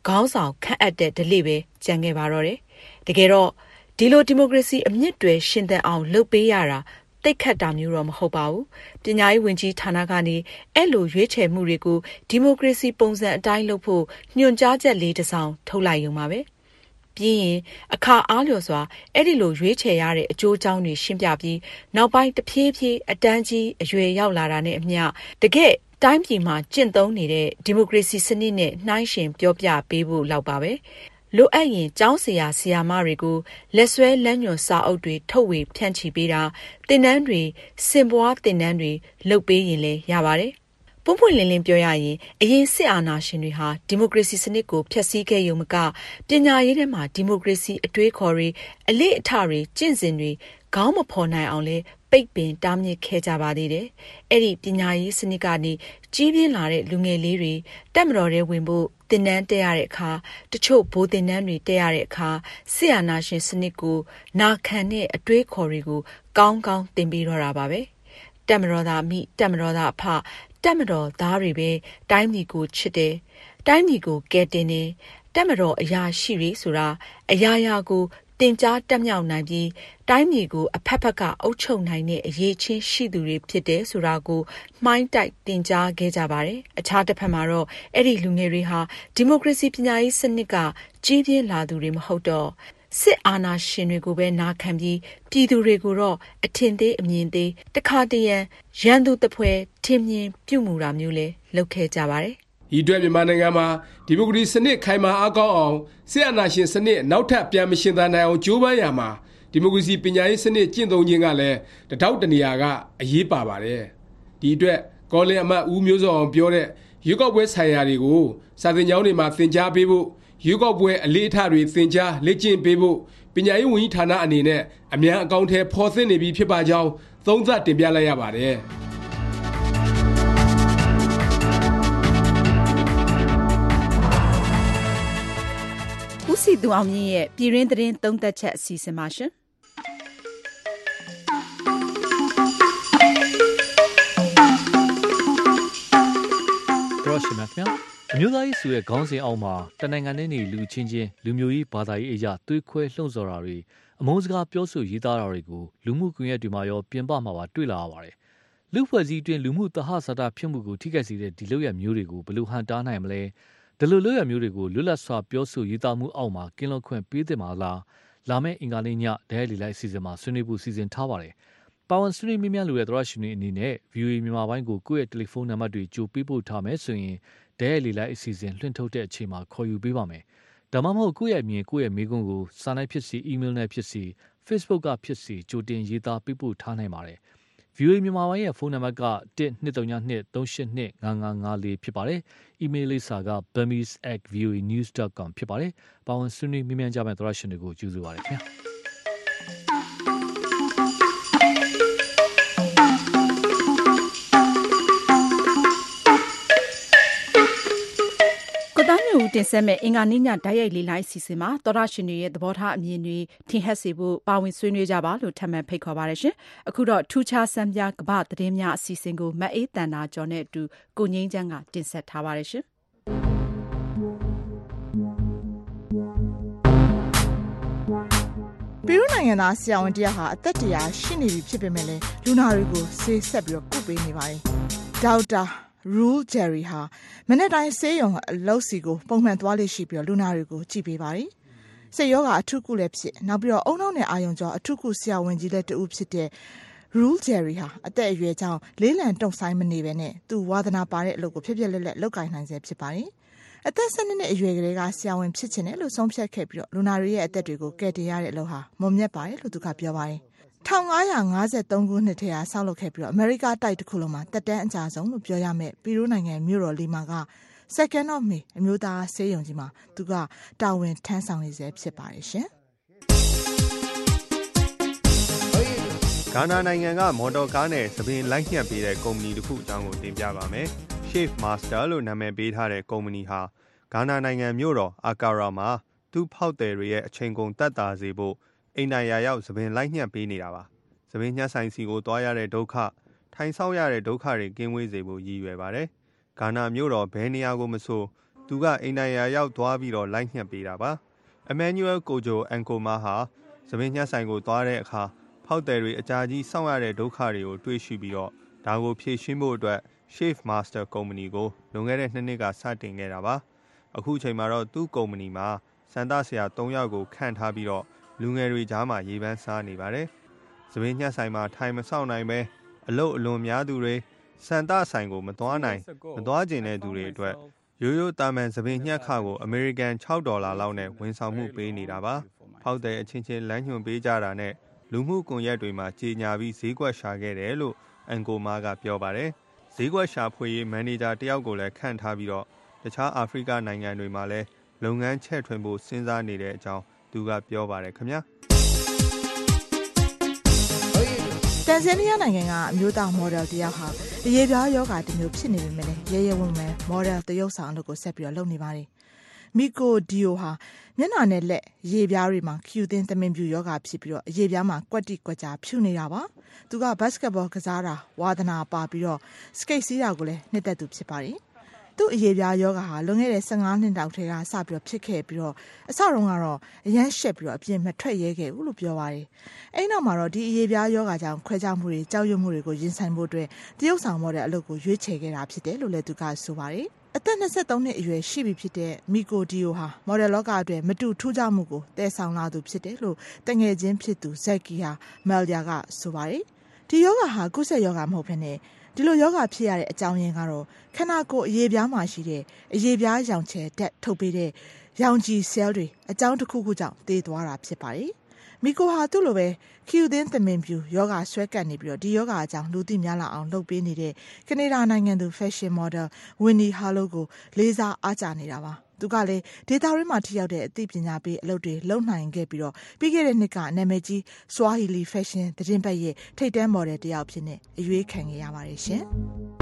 ခေါင်းဆောင်ခန့်အပ်တဲ့ဓလေ့ပဲကြံခဲ့ပါတော့တယ်။တကယ်တော့ဒီလိုဒီမိုကရေစီအမြင့်တွေရှင်သန်အောင်လုပ်ပေးရတာတိတ်ခတ်တာမျိုးတော့မဟုတ်ပါဘူး။ပညာရေးဝန်ကြီးဌာနကနေအဲ့လိုရွေးချယ်မှုတွေကိုဒီမိုကရေစီပုံစံအတိုင်းလုပ်ဖို့ညွှန်ကြားချက်လေးတစ်စောင်ထုတ်လိုက်ရုံပါပဲ။ပြီးရင်အခါအားလျော်စွာအဲ့ဒီလိုရွေးချယ်ရတဲ့အကျိုးအကြောင်းတွေရှင်းပြပြီးနောက်ပိုင်းတဖြည်းဖြည်းအတန်းကြီးအရွယ်ရောက်လာတာနဲ့အမျှတကယ်တိုင်းပြည်မှာကျင့်သုံးနေတဲ့ဒီမိုကရေစီစနစ်နဲ့နှိုင်းယှဉ်ပြောပြပေးဖို့လောက်ပါပဲလိုအပ်ရင်ကျောင်းဆရာဆရာမတွေကိုလက်ဆွဲလမ်းညွှန်စာအုပ်တွေထုတ်ဝေဖြန့်ချီပေးတာသင်တန်းတွေစင်ပွားသင်တန်းတွေလုပ်ပေးရင်လည်းရပါတယ်ပွင့်ပွင့်လင်းလင်းပြောရရင်အရင်စစ်အာဏာရှင်တွေဟာဒီမိုကရေစီစနစ်ကိုဖျက်ဆီးခဲ့ရုံမကပညာရေးထဲမှာဒီမိုကရေစီအတွေးခေါ်တွေအလေအထတွေကျင့်စဉ်တွေခေါင်းမဖော်နိုင်အောင်လဲပိတ်ပင်တားမြစ်ခဲ့ကြပါသေးတယ်။အဲ့ဒီပညာရေးစနစ်ကနေကြီးပြင်းလာတဲ့လူငယ်လေးတွေတက်မတော်တဲ့ဝင်ဖို့သင်တန်းတက်ရတဲ့အခါတချို့ဘိုးသင်တန်းတွေတက်ရတဲ့အခါစစ်အာဏာရှင်စနစ်ကိုနာခံတဲ့အတွေးခေါ်တွေကိုကောင်းကောင်းသင်ပေးတော့တာပါပဲ။တက်မတော်သားမိတက်မတော်သားအဖတက်မတော်သားတွေပဲတိုင်းပြည်ကိုချစ်တယ်တိုင်းပြည်ကိုကယ်တင်တယ်တက်မတော်အရာရှိတွေဆိုတာအရာရာကိုတင်ကြားတက်မြောက်နိုင်ပြီးတိုင်းပြည်ကိုအဖက်ဖက်ကအုပ်ချုပ်နိုင်တဲ့အရေးချင်းရှိသူတွေဖြစ်တယ်ဆိုတာကိုမှိုင်းတိုက်တင်ကြားခဲ့ကြပါတယ်။အခြားတစ်ဖက်မှာတော့အဲ့ဒီလူငယ်တွေဟာဒီမိုကရေစီပညာရေးစနစ်ကကြီးပြင်းလာသူတွေမဟုတ်တော့စစ်အာဏာရှင်တွေကိုပဲနာခံပြီးပြည်သူတွေကိုတော့အထင်သေးအမြင်သေးတခါတရံရန်သူတပွဲထင်မြင်ပြုမှုတာမျိုးလဲလုပ်ခဲ့ကြပါတယ်။ဤအတွက်မြန်မာနိုင်ငံမှာဒီမိုကရေစီစနစ်ခိုင်မာအားကောင်းအောင်စစ်အာဏာရှင်စနစ်နောက်ထပ်ပြန်မရှင်သန်နိုင်အောင်ကြိုးပမ်းရမှာဒီမိုကရေစီပညာရေးစနစ်ကျင့်သုံးခြင်းကလည်းတထောက်တနေရာကအရေးပါပါတယ်။ဒီအတွက်ကောလင်အမတ်ဦးမျိုးစောအောင်ပြောတဲ့ရွေးကောက်ပွဲဆိုင်ရာတွေကိုစာသင်ကျောင်းတွေမှာသင်ကြားပေးဖို့ရွေးကောက်ပွဲအလေးအထတွေသင်ကြားလေ့ကျင့်ပေးဖို့ပညာရေးဝန်ကြီးဌာနအနေနဲ့အမြန်အကောင့်ထဲဖော်သင့်နေပြီဖြစ်ပါကြောင်းသုံးသပ်တင်ပြလိုက်ရပါတယ်။ဦးစီသူအောင်မြင့်ရဲ့ပြည်ရင်းသတင်းသုံးသက်ချက်အစီအစဉ်ပါရှင်။တော်ရှိမြတ်အမျိုးသားရေးဆိုတဲ့ခေါင်းစဉ်အောက်မှာတနိုင်ငံနဲ့နေလူချင်းချင်းလူမျိုးရေးဘာသာရေးအရာသွေးခွဲလှုံ့ဆော်တာတွေအမုန်းစကားပြောဆိုရေးသားတာတွေကိုလူမှုကွန်ရက်တွေမှာရောပြင်ပမှာပါတွေ့လာရပါတယ်။လူဖွဲ့စည်းတွင်လူမှုတဟဆတာဖြစ်မှုကိုထိခိုက်စေတဲ့ဒီလုပ်ရမျိုးတွေကိုဘယ်လိုဟန်တားနိုင်မလဲ။ဒီလိုလုပ်ရမျိုးတွေကိုလွတ်လပ်စွာပြောဆိုရေးသားမှုအောက်မှာကင်းလွတ်ခွင့်ပေးသင့်ပါလား။လာမယ့်အင်္ဂါနေ့ညဒဲလီလိုက်အစီအစဉ်မှာဆွေးနွေးဖို့စီစဉ်ထားပါတယ်။ပါဝန်ဆွေးနွေးမြများလိုတဲ့သရရှင်တွေအနေနဲ့ ဗီအိုအေ မြန်မာပိုင်းကိုကိုယ့်ရဲ့တယ်လီဖုန်းနံပါတ်တွေကြိုပေးပို့ထားမယ်ဆိုရင်ဒဲလီလိုက်အစီအစဉ်လွှင့်ထုတ်တဲ့အချိန်မှာခေါ်ယူပေးပါမယ်။ဒါမှမဟုတ်ကိုယ့်ရဲ့အမြင်ကိုယ့်ရဲ့မေးခွန်းကိုစာနဲ့ဖြစ်စီအီးမေးလ်နဲ့ဖြစ်စီ Facebook ကဖြစ်စီကြိုတင်ရေးသားပေးပို့ထားနိုင်ပါတယ်။ ဗီအိုအေ မြန်မာပိုင်းရဲ့ဖုန်းနံပါတ်က one two two two three eight two five five four ဖြစ်ပါတယ်။ အီးမေးလ်လိပ်စာက burmese at voanews dot com ဖြစ်ပါတယ်။ပါဝင်ဆွေးနွေးမြန်းကြမယ့်သရရှင်တွေကိုကျေးဇူးပါတယ်ခင်ဗျာ။သားမျိုးဦးတင်ဆက်မဲ့အင်္ဂါနေ့ညဓာတ်ရိုက်လေးလိုင်းစီစဉ်မှာသောရရှင်တွေရဲ့သဘောထားအမြင်တွေထင်ဟပ်စေဖို့ပါဝင်ဆွေးနွေးကြပါလို့ထပ်မံဖိတ်ခေါ်ပါရရှင်။အခုတော့ထူးခြားစမ်းပြကပ္ပသတင်းများအစီအစဉ်ကိုမအေးတန်တာကျော်နဲ့အတူကိုငိမ့်ချမ်းကတင်ဆက်ထားပါရရှင်။ပီရူးနိုင်ငံသားဆရာဝန်တယောက်ဟာအသက်တရာရှိနေပြီဖြစ်ပေမဲ့လည်းလူနာတွေကိုဆေးဆက်ပြီးတော့ကုပေးနေပါတယ်။ဒေါက်တာRule Jerry ဟာမနေ့တိုင်းဆေးရုံအလုပ်စီကိုပုံမှန်သွားလေ့ရှိပြီးတော့လူနာတွေကိုကြည့်ပေးပါတယ်။ဆေးရောဂါအထူးကုလည်းဖြစ်နောက်ပြီးတော့အုံနောက်နဲ့အာယုံကြောအထူးကုဆရာဝန်ကြီးလည်းတူဖြစ်တဲ့ Rule Jerry ဟာအသက်အရွယ်ကြောင့်လေးလံတုံဆိုင်မနေပဲနဲ့သူဝါသနာပါတဲ့အလုပ်ကိုဖြစ်ဖြစ်လက်လက်လုပ်ကိုင်နိုင်စေဖြစ်ပါတယ်။အသက်၁၂နှစ်အရွယ်ကလေးကဆရာဝန်ဖြစ်ချင်တယ်လို့ဆုံးဖြတ်ခဲ့ပြီးတော့လူနာတွေရဲ့အသက်တွေကိုကယ်တင်ရတဲ့အလုပ်ဟာမုံမြတ်ပါတယ်လို့သူကပြောပါတယ်။one thousand five hundred fifty-threeခုနှစ်ထဲကဆောက်လုပ်ခဲ့ပြီးတော့အမေရိကတိုက်တစ်ခုလုံးမှာတက်တန်းအကြဆုံးလို့ပြောရမယ်ပီရူးနိုင်ငံမြို့တော်လီမာက Second of May အမျိုးသားဆေးရုံကြီးမှာသူကတာဝန်ထမ်းဆောင်နေဆဲဖြစ်ပါတယ်ရှင်။ဂါနာနိုင်ငံကမော်တော်ကားနဲ့သပင်လိုက်ညှပ်ပေးတဲ့ကုမ္ပဏီတစ်ခုအကြောင်းကိုတင်ပြပါမယ်။ Shape Master လို့နာမည်ပေးထားတဲ့ကုမ္ပဏီဟာဂါနာနိုင်ငံမြို့တော်အာကာရာမှာသူ့ဖောက်သည်တွေရဲ့အချိန်ကုန်သက်သာစေဖို့အိမ်တိုင်ရာရောက်သပင်လိုက်ညှပ်ပေးနေတာပါ။သပင်ညှပ်ဆိုင်စီကိုသွားရတဲ့ဒုက္ခထိုင်ဆောက်ရတဲ့ဒုက္ခတွေကင်းဝေးစေဖို့ရည်ရွယ်ပါတယ်။ဂါနာမြို့တော်ဘယ်နေရာကိုမဆိုသူကအိမ်နိုင်ရာရောက်သွားပြီးတော့လိုက်ညှက်ပေးတာပါ။ Emmanuel Kojo Ankoma ဟာသပင်ညှက်ဆိုင်ကိုသွားတဲ့အခါဖောက်တယ်တွေအကြာကြီးစောင့်ရတဲ့ဒုက္ခတွေကိုတွေ့ရှိပြီးတော့ဒါကိုဖြေရှင်းဖို့အတွက် Shave Master Company ကိုလွန်ခဲ့တဲ့နှစ်နှစ်ကစတင်ခဲ့တာပါ။အခုချိန်မှာတော့သူ့ကုမ္ပဏီမှာစံသားဆရာ၃ယောက်ကိုခန့်ထားပြီးတော့လူငယ်တွေကြားမှာရေပန်းစားနေပါတယ်။သပင်ညှက်ဆိုင်မှာထိုင်မဆောင်နိုင်ပဲအလုတ်အလွန်များသူတွေစံသားဆိုင်ကိုမသွားနိုင်မသွားကျင်တဲ့သူတွေအတွက်ရိုးရိုးတာမန်သပင်ညှက်ခကိုအမေရိကန်၆ဒေါ်လာလောက်နဲ့ဝန်ဆောင်မှုပေးနေတာပါ။ဖောက်တယ်အချင်းချင်းလမ်းညွှန်ပေးကြတာနဲ့လူမှုကွန်ရက်တွေမှာကြေညာပြီးဈေးကွက်ရှာခဲ့တယ်လို့အန်ကိုမာကပြောပါတယ်။ဈေးကွက်ရှာဖွေရေးမန်နေဂျာတယောက်ကိုလည်းခန့်ထားပြီးတော့တခြားအာဖရိကနိုင်ငံတွေမှာလည်းလုပ်ငန်းချဲ့ထွင်ဖို့စဉ်းစားနေတဲ့အကြောင်းသူကပြောပါတယ်ခင်ဗျာတန်ဇန်နီးယားနိုင်ငံကအမျိုးသားမော်ဒယ်တယောက်ဟာအရေးပြားယောဂါတစ်မျိုးဖြစ်နေပေမဲ့ရဲရဲဝံ့ဝံ့မော်ဒယ်တရုပ်ဆောင်အလုပ်ကိုဆက်ပြီးတော့လုပ်နေပါတယ်မီကိုဒီယိုဟာမျက်နှာနဲ့လက်ရေပြားတွေမှာခ ्यू သင်းသမင်ပြူယောဂါဖြစ်ပြီးတော့အရေပြားမှာကွက်တိကွက်ကြားဖြူနေတာပါသူကဘတ်စကတ်ဘောကစားတာဝါသနာပါပြီးတော့စကိတ်စီးတာကိုလည်းနှစ်သက်သူဖြစ်ပါတယ်သူ့အရေးပြားယောဂါဟာလွန်ခဲ့တဲ့၁၅နှစ်တောင်ထဲကစပြီးတော့ဖြစ်ခဲ့ပြီးတော့အစတုန်းကတော့အရန်ရှက်ပြီးတော့အပြင်းမထွက်ရဲခဲ့ဘူးလို့ပြောပါတယ်။အဲ့နောက်မှာတော့ဒီအရေးပြားယောဂါကြောင့်ခွဲခြားမှုတွေကြောက်ရွံ့မှုတွေကိုရင်ဆိုင်ဖို့အတွက်တရုတ်ဆောင်မော်တဲ့အလုပ်ကိုရွေးချယ်ခဲ့တာဖြစ်တယ်လို့လည်းသူကဆိုပါတယ်။အသက်၂၃နှစ်အရွယ်ရှိပြီဖြစ်တဲ့မီကိုဒီယိုဟာမော်ဒယ်လောကအတွက်မတူထူးခြားမှုကိုတည်ဆောင်လာသူဖြစ်တယ်လို့တငယ်ချင်းဖြစ်သူဇက်ကီဟာမယ်လျာကဆိုပါတယ်။ဒီယောဂါဟာကုသယောဂါမဟုတ်ဘဲနဲ့ဒီလိုယောဂဖြစ်ရတဲ့အကြောင်းရင်းကတော့ခန္ဓာကိုယ်အရေပြားမှာရှိတဲ့အရေပြားရောင်ချယ်ဓာတ်ထုတ်ပေးတဲ့ရောင်ခြည်ဆဲလ်တွေအကြောင်းတစ်ခုခုကြောင့်သေသွားတာဖြစ်ပါတယ်။မီကိုဟာသူ့လိုပဲခ ्यू သင်းသမင်ပြူယောဂဆွဲကပ်နေပြီးတော့ဒီယောဂအကြောင်းလူသိများလာအောင်လုပ်ပေးနေတဲ့ကနေဒါနိုင်ငံသူ fashion model Winnie Harlow ကိုလေးစားအားကြနေတာပါ။သူကလည်းဒေတာရင်းမှာထိရောက်တဲ့အသိပညာပေးအလုပ်တွေလုပ်နိုင်ခဲ့ပြီးတော့ပြီးခဲ့တဲ့နှစ်ကနာမည်ကြီး Swahili Fashion သတင်းပတ်ရဲ့ထိပ်တန်းမော်ဒယ်တစ်ယောက်ဖြစ်နေအရွေးခံခဲ့ရပါတယ်ရှင်။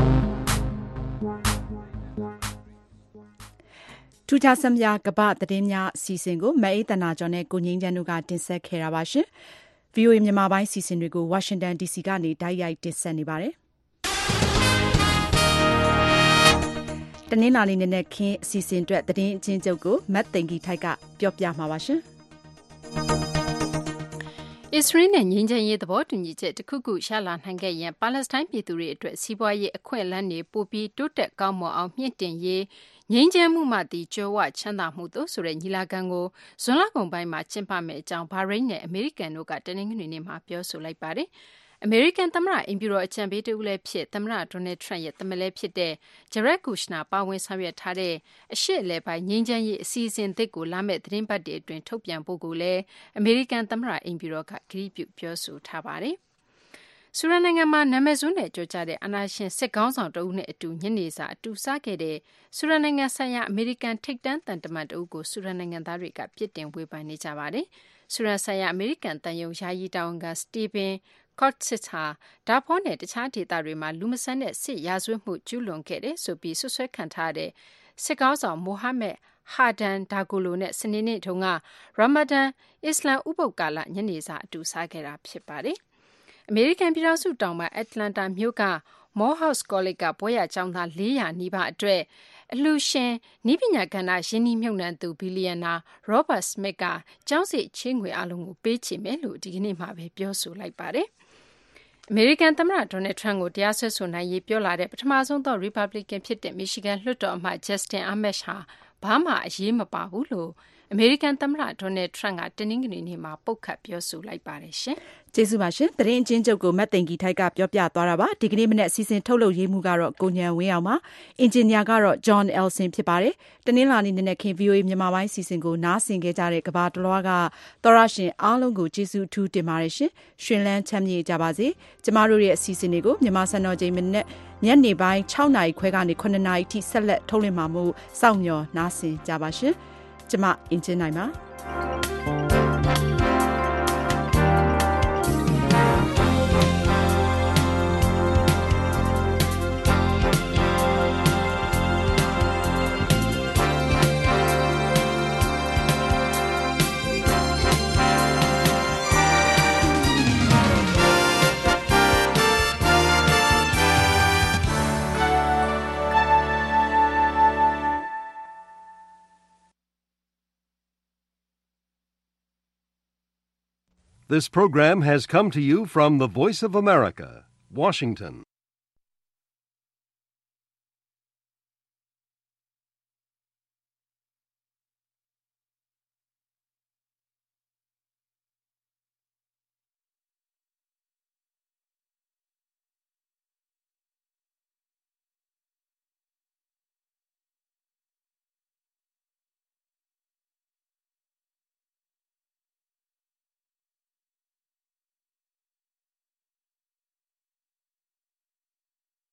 ထူးခြားစံပြကပ္ပသတင်းများအစီအစဉ်ကိုမအေးတနာကျော်နဲ့ကိုငင်းချမ်းတို့ကတင်ဆက်ခဲ့တာပါရှင်။ဗွီအိုအေ မြန်မာပိုင်းအစီအစဉ်တွေကိုဝါရှင်တန်ဒီစီကနေတိုက်ရိုက်တင်ဆက်နေပါတယ်။တနင်္လာနေ့နဲ့ခင်းအစီအစဉ်အတွက်သတင်းအချင်းချုပ်ကိုမတ်သိန်ကြီးထိုက်ကပြောပြမှာပါရှင်။အစ္စရေးနဲ့ငြိမ်းချမ်းရေးသဘောတူညီချက်တစ်ခုခုရလာနိုင်ခဲ့ရင်ပါလက်စတိုင်းပြည်သူတွေအတွက်စီးပွားရေးအခွင့်အလမ်းတွေပိုပြီးတိုးတက်ကောင်းမွန်အောင်မြင့်တင်ရေးငြိမ်းချမ်းမှုမှတည်ကြွဝချမ်းသာမှုတို့ဆိုတဲ့ညီလာခံကိုဇွန်လကုန်ပိုင်းမှာကျင်းပမယ့်အကြောင်းဘာရိန်းနဲ့အမေရိကန်တို့ကတနင်္ဂနွေနေ့မှာပြောဆိုလိုက်ပါတယ်။အမေရိကန်သမ္မတအိမ်ဖြူတော်အကြံပေးတဦးလည်းဖြစ်သမ္မတဒေါ်နယ်ထရန့်ရဲ့သမက်လည်းဖြစ်တဲ့ဂျရက်ကူရှနာပါဝင်ဆောင်ရွက်ထားတဲ့အရှေ့အလယ်ပိုင်းငြိမ်းချမ်းရေးအစီအစဉ်သစ်ကိုလာမယ့်သတင်းပတ်တွေအတွင်းထုတ်ပြန်ဖို့ကိုလည်းအမေရိကန်သမ္မတအိမ်ဖြူတော်ကကတိပြုပြောဆိုထားပါတယ်။ဆူဒန်နိုင်ငံမှာနာမည်ဆိုးနဲ့ကြော်ကြတဲ့အာဏာရှင်စစ်ခေါင်းဆောင်တဦးနဲ့အတူညနေစာအတူစားခဲ့တဲ့ဆူဒန်နိုင်ငံဆိုင်ရာအမေရိကန်ထိပ်တန်းတန်တမန်တဦးကိုဆူဒန်နိုင်ငံသားတွေကပြစ်တင်ဝေဖန်နေကြပါတယ်။ဆူဒန်ဆိုင်ရာအမေရိကန်တန်ယုံယာယီတာဝန်ခံစတီဗင်ကော့စစ်ဟာဒါဖောနဲ့တခြားဒေသတွေမှာလူမဆန်တဲ့စစ်ရာဇဝတ်မှုကျူးလွန်ခဲ့တယ်ဆိုပြီးဆွဆွဲခံထားတဲ့စစ်ကောင်းဆောင်မိုဟာမက်ဟာဒန်ဒါဂိုလိုနဲ့စနေနေ့တုန်းကရာမာဒန်အစ္စလမ်ဥပုသ်ကာလညနေစာအတူစားခဲ့တာဖြစ်ပါတယ်။အမေရိကန်ပြည်ထောင်စုတောင်ပိုင်းအတ္တလန္တာမြို့က Morehouse College ကဘွဲ့ရကျောင်းသားလေးရာနီးပါးအတွက်အလှူရှင်နည်းပညာကဏ္ဍရင်းနှီးမြှုပ်နှံသူဘီလီယံနာ Robert Smith ကကျောင်းစစ်ချင်းငွေအလုံးကိုပေးချေမယ်လို့ဒီကနေ့မှပဲပြောဆိုလိုက်ပါတယ်။အမေရိကန်သမ္မတဒေါ်နယ်ထရန့်ကိုတရားစွဲဆိုနိုင်ရေးပြောလာတဲ့ပထမဆုံးသော Republican ဖြစ်တဲ့ Michigan လွှတ်တော်အမတ် Justin Amash ဟာဘာမှအရေးမပါဘူးလို့အမေရိကန်သမ္မတဒေါ်နယ်ထရန့်ကတနင်္ဂနွေနေ့မှာပုတ်ခတ်ပြောဆိုလိုက်ပါတယ်ရှင်။ကျေးဇူးပါရှင်။သတင်းအချင်းချုပ်ကိုမတ်သိန်ကြီးထိုက်ကပြောပြသွားတာပါ။ဒီကနေ့မနေ့အစီအစဉ်ထုတ်လုပ်ရေးမှုကတော့ကိုညံဝင်းအောင်ပါ။အင်ဂျင်နီယာကတော့ John Elson ဖြစ်ပါတယ်။တနင်္လာနေ့နဲ့ခင် ဗွီအိုအေ မြန်မာပိုင်းအစီအစဉ်ကိုနားဆင်ခဲ့ကြတဲ့ကဘာတလွှားကသောရရှင်အားလုံးကိုကျေးဇူးအထူးတင်ပါတယ်ရှင်။ရှင်လန်းချမ်းမြေ့ကြပါစေ။ကျမတို့ရဲ့အစီအစဉ်တွေကိုမြန်မာစံတော်ချိန်မနေ့ညနေပိုင်း၆နာရီခွဲကနေ၇နာရီထိဆက်လက်ထုတ်လွှင့်မှာမို့စောင့်မျှော်နားဆင်ကြပါရှင်။ကျမအင်ဂျင်နိုင်ပါ This program has come to you from the Voice of America, Washington.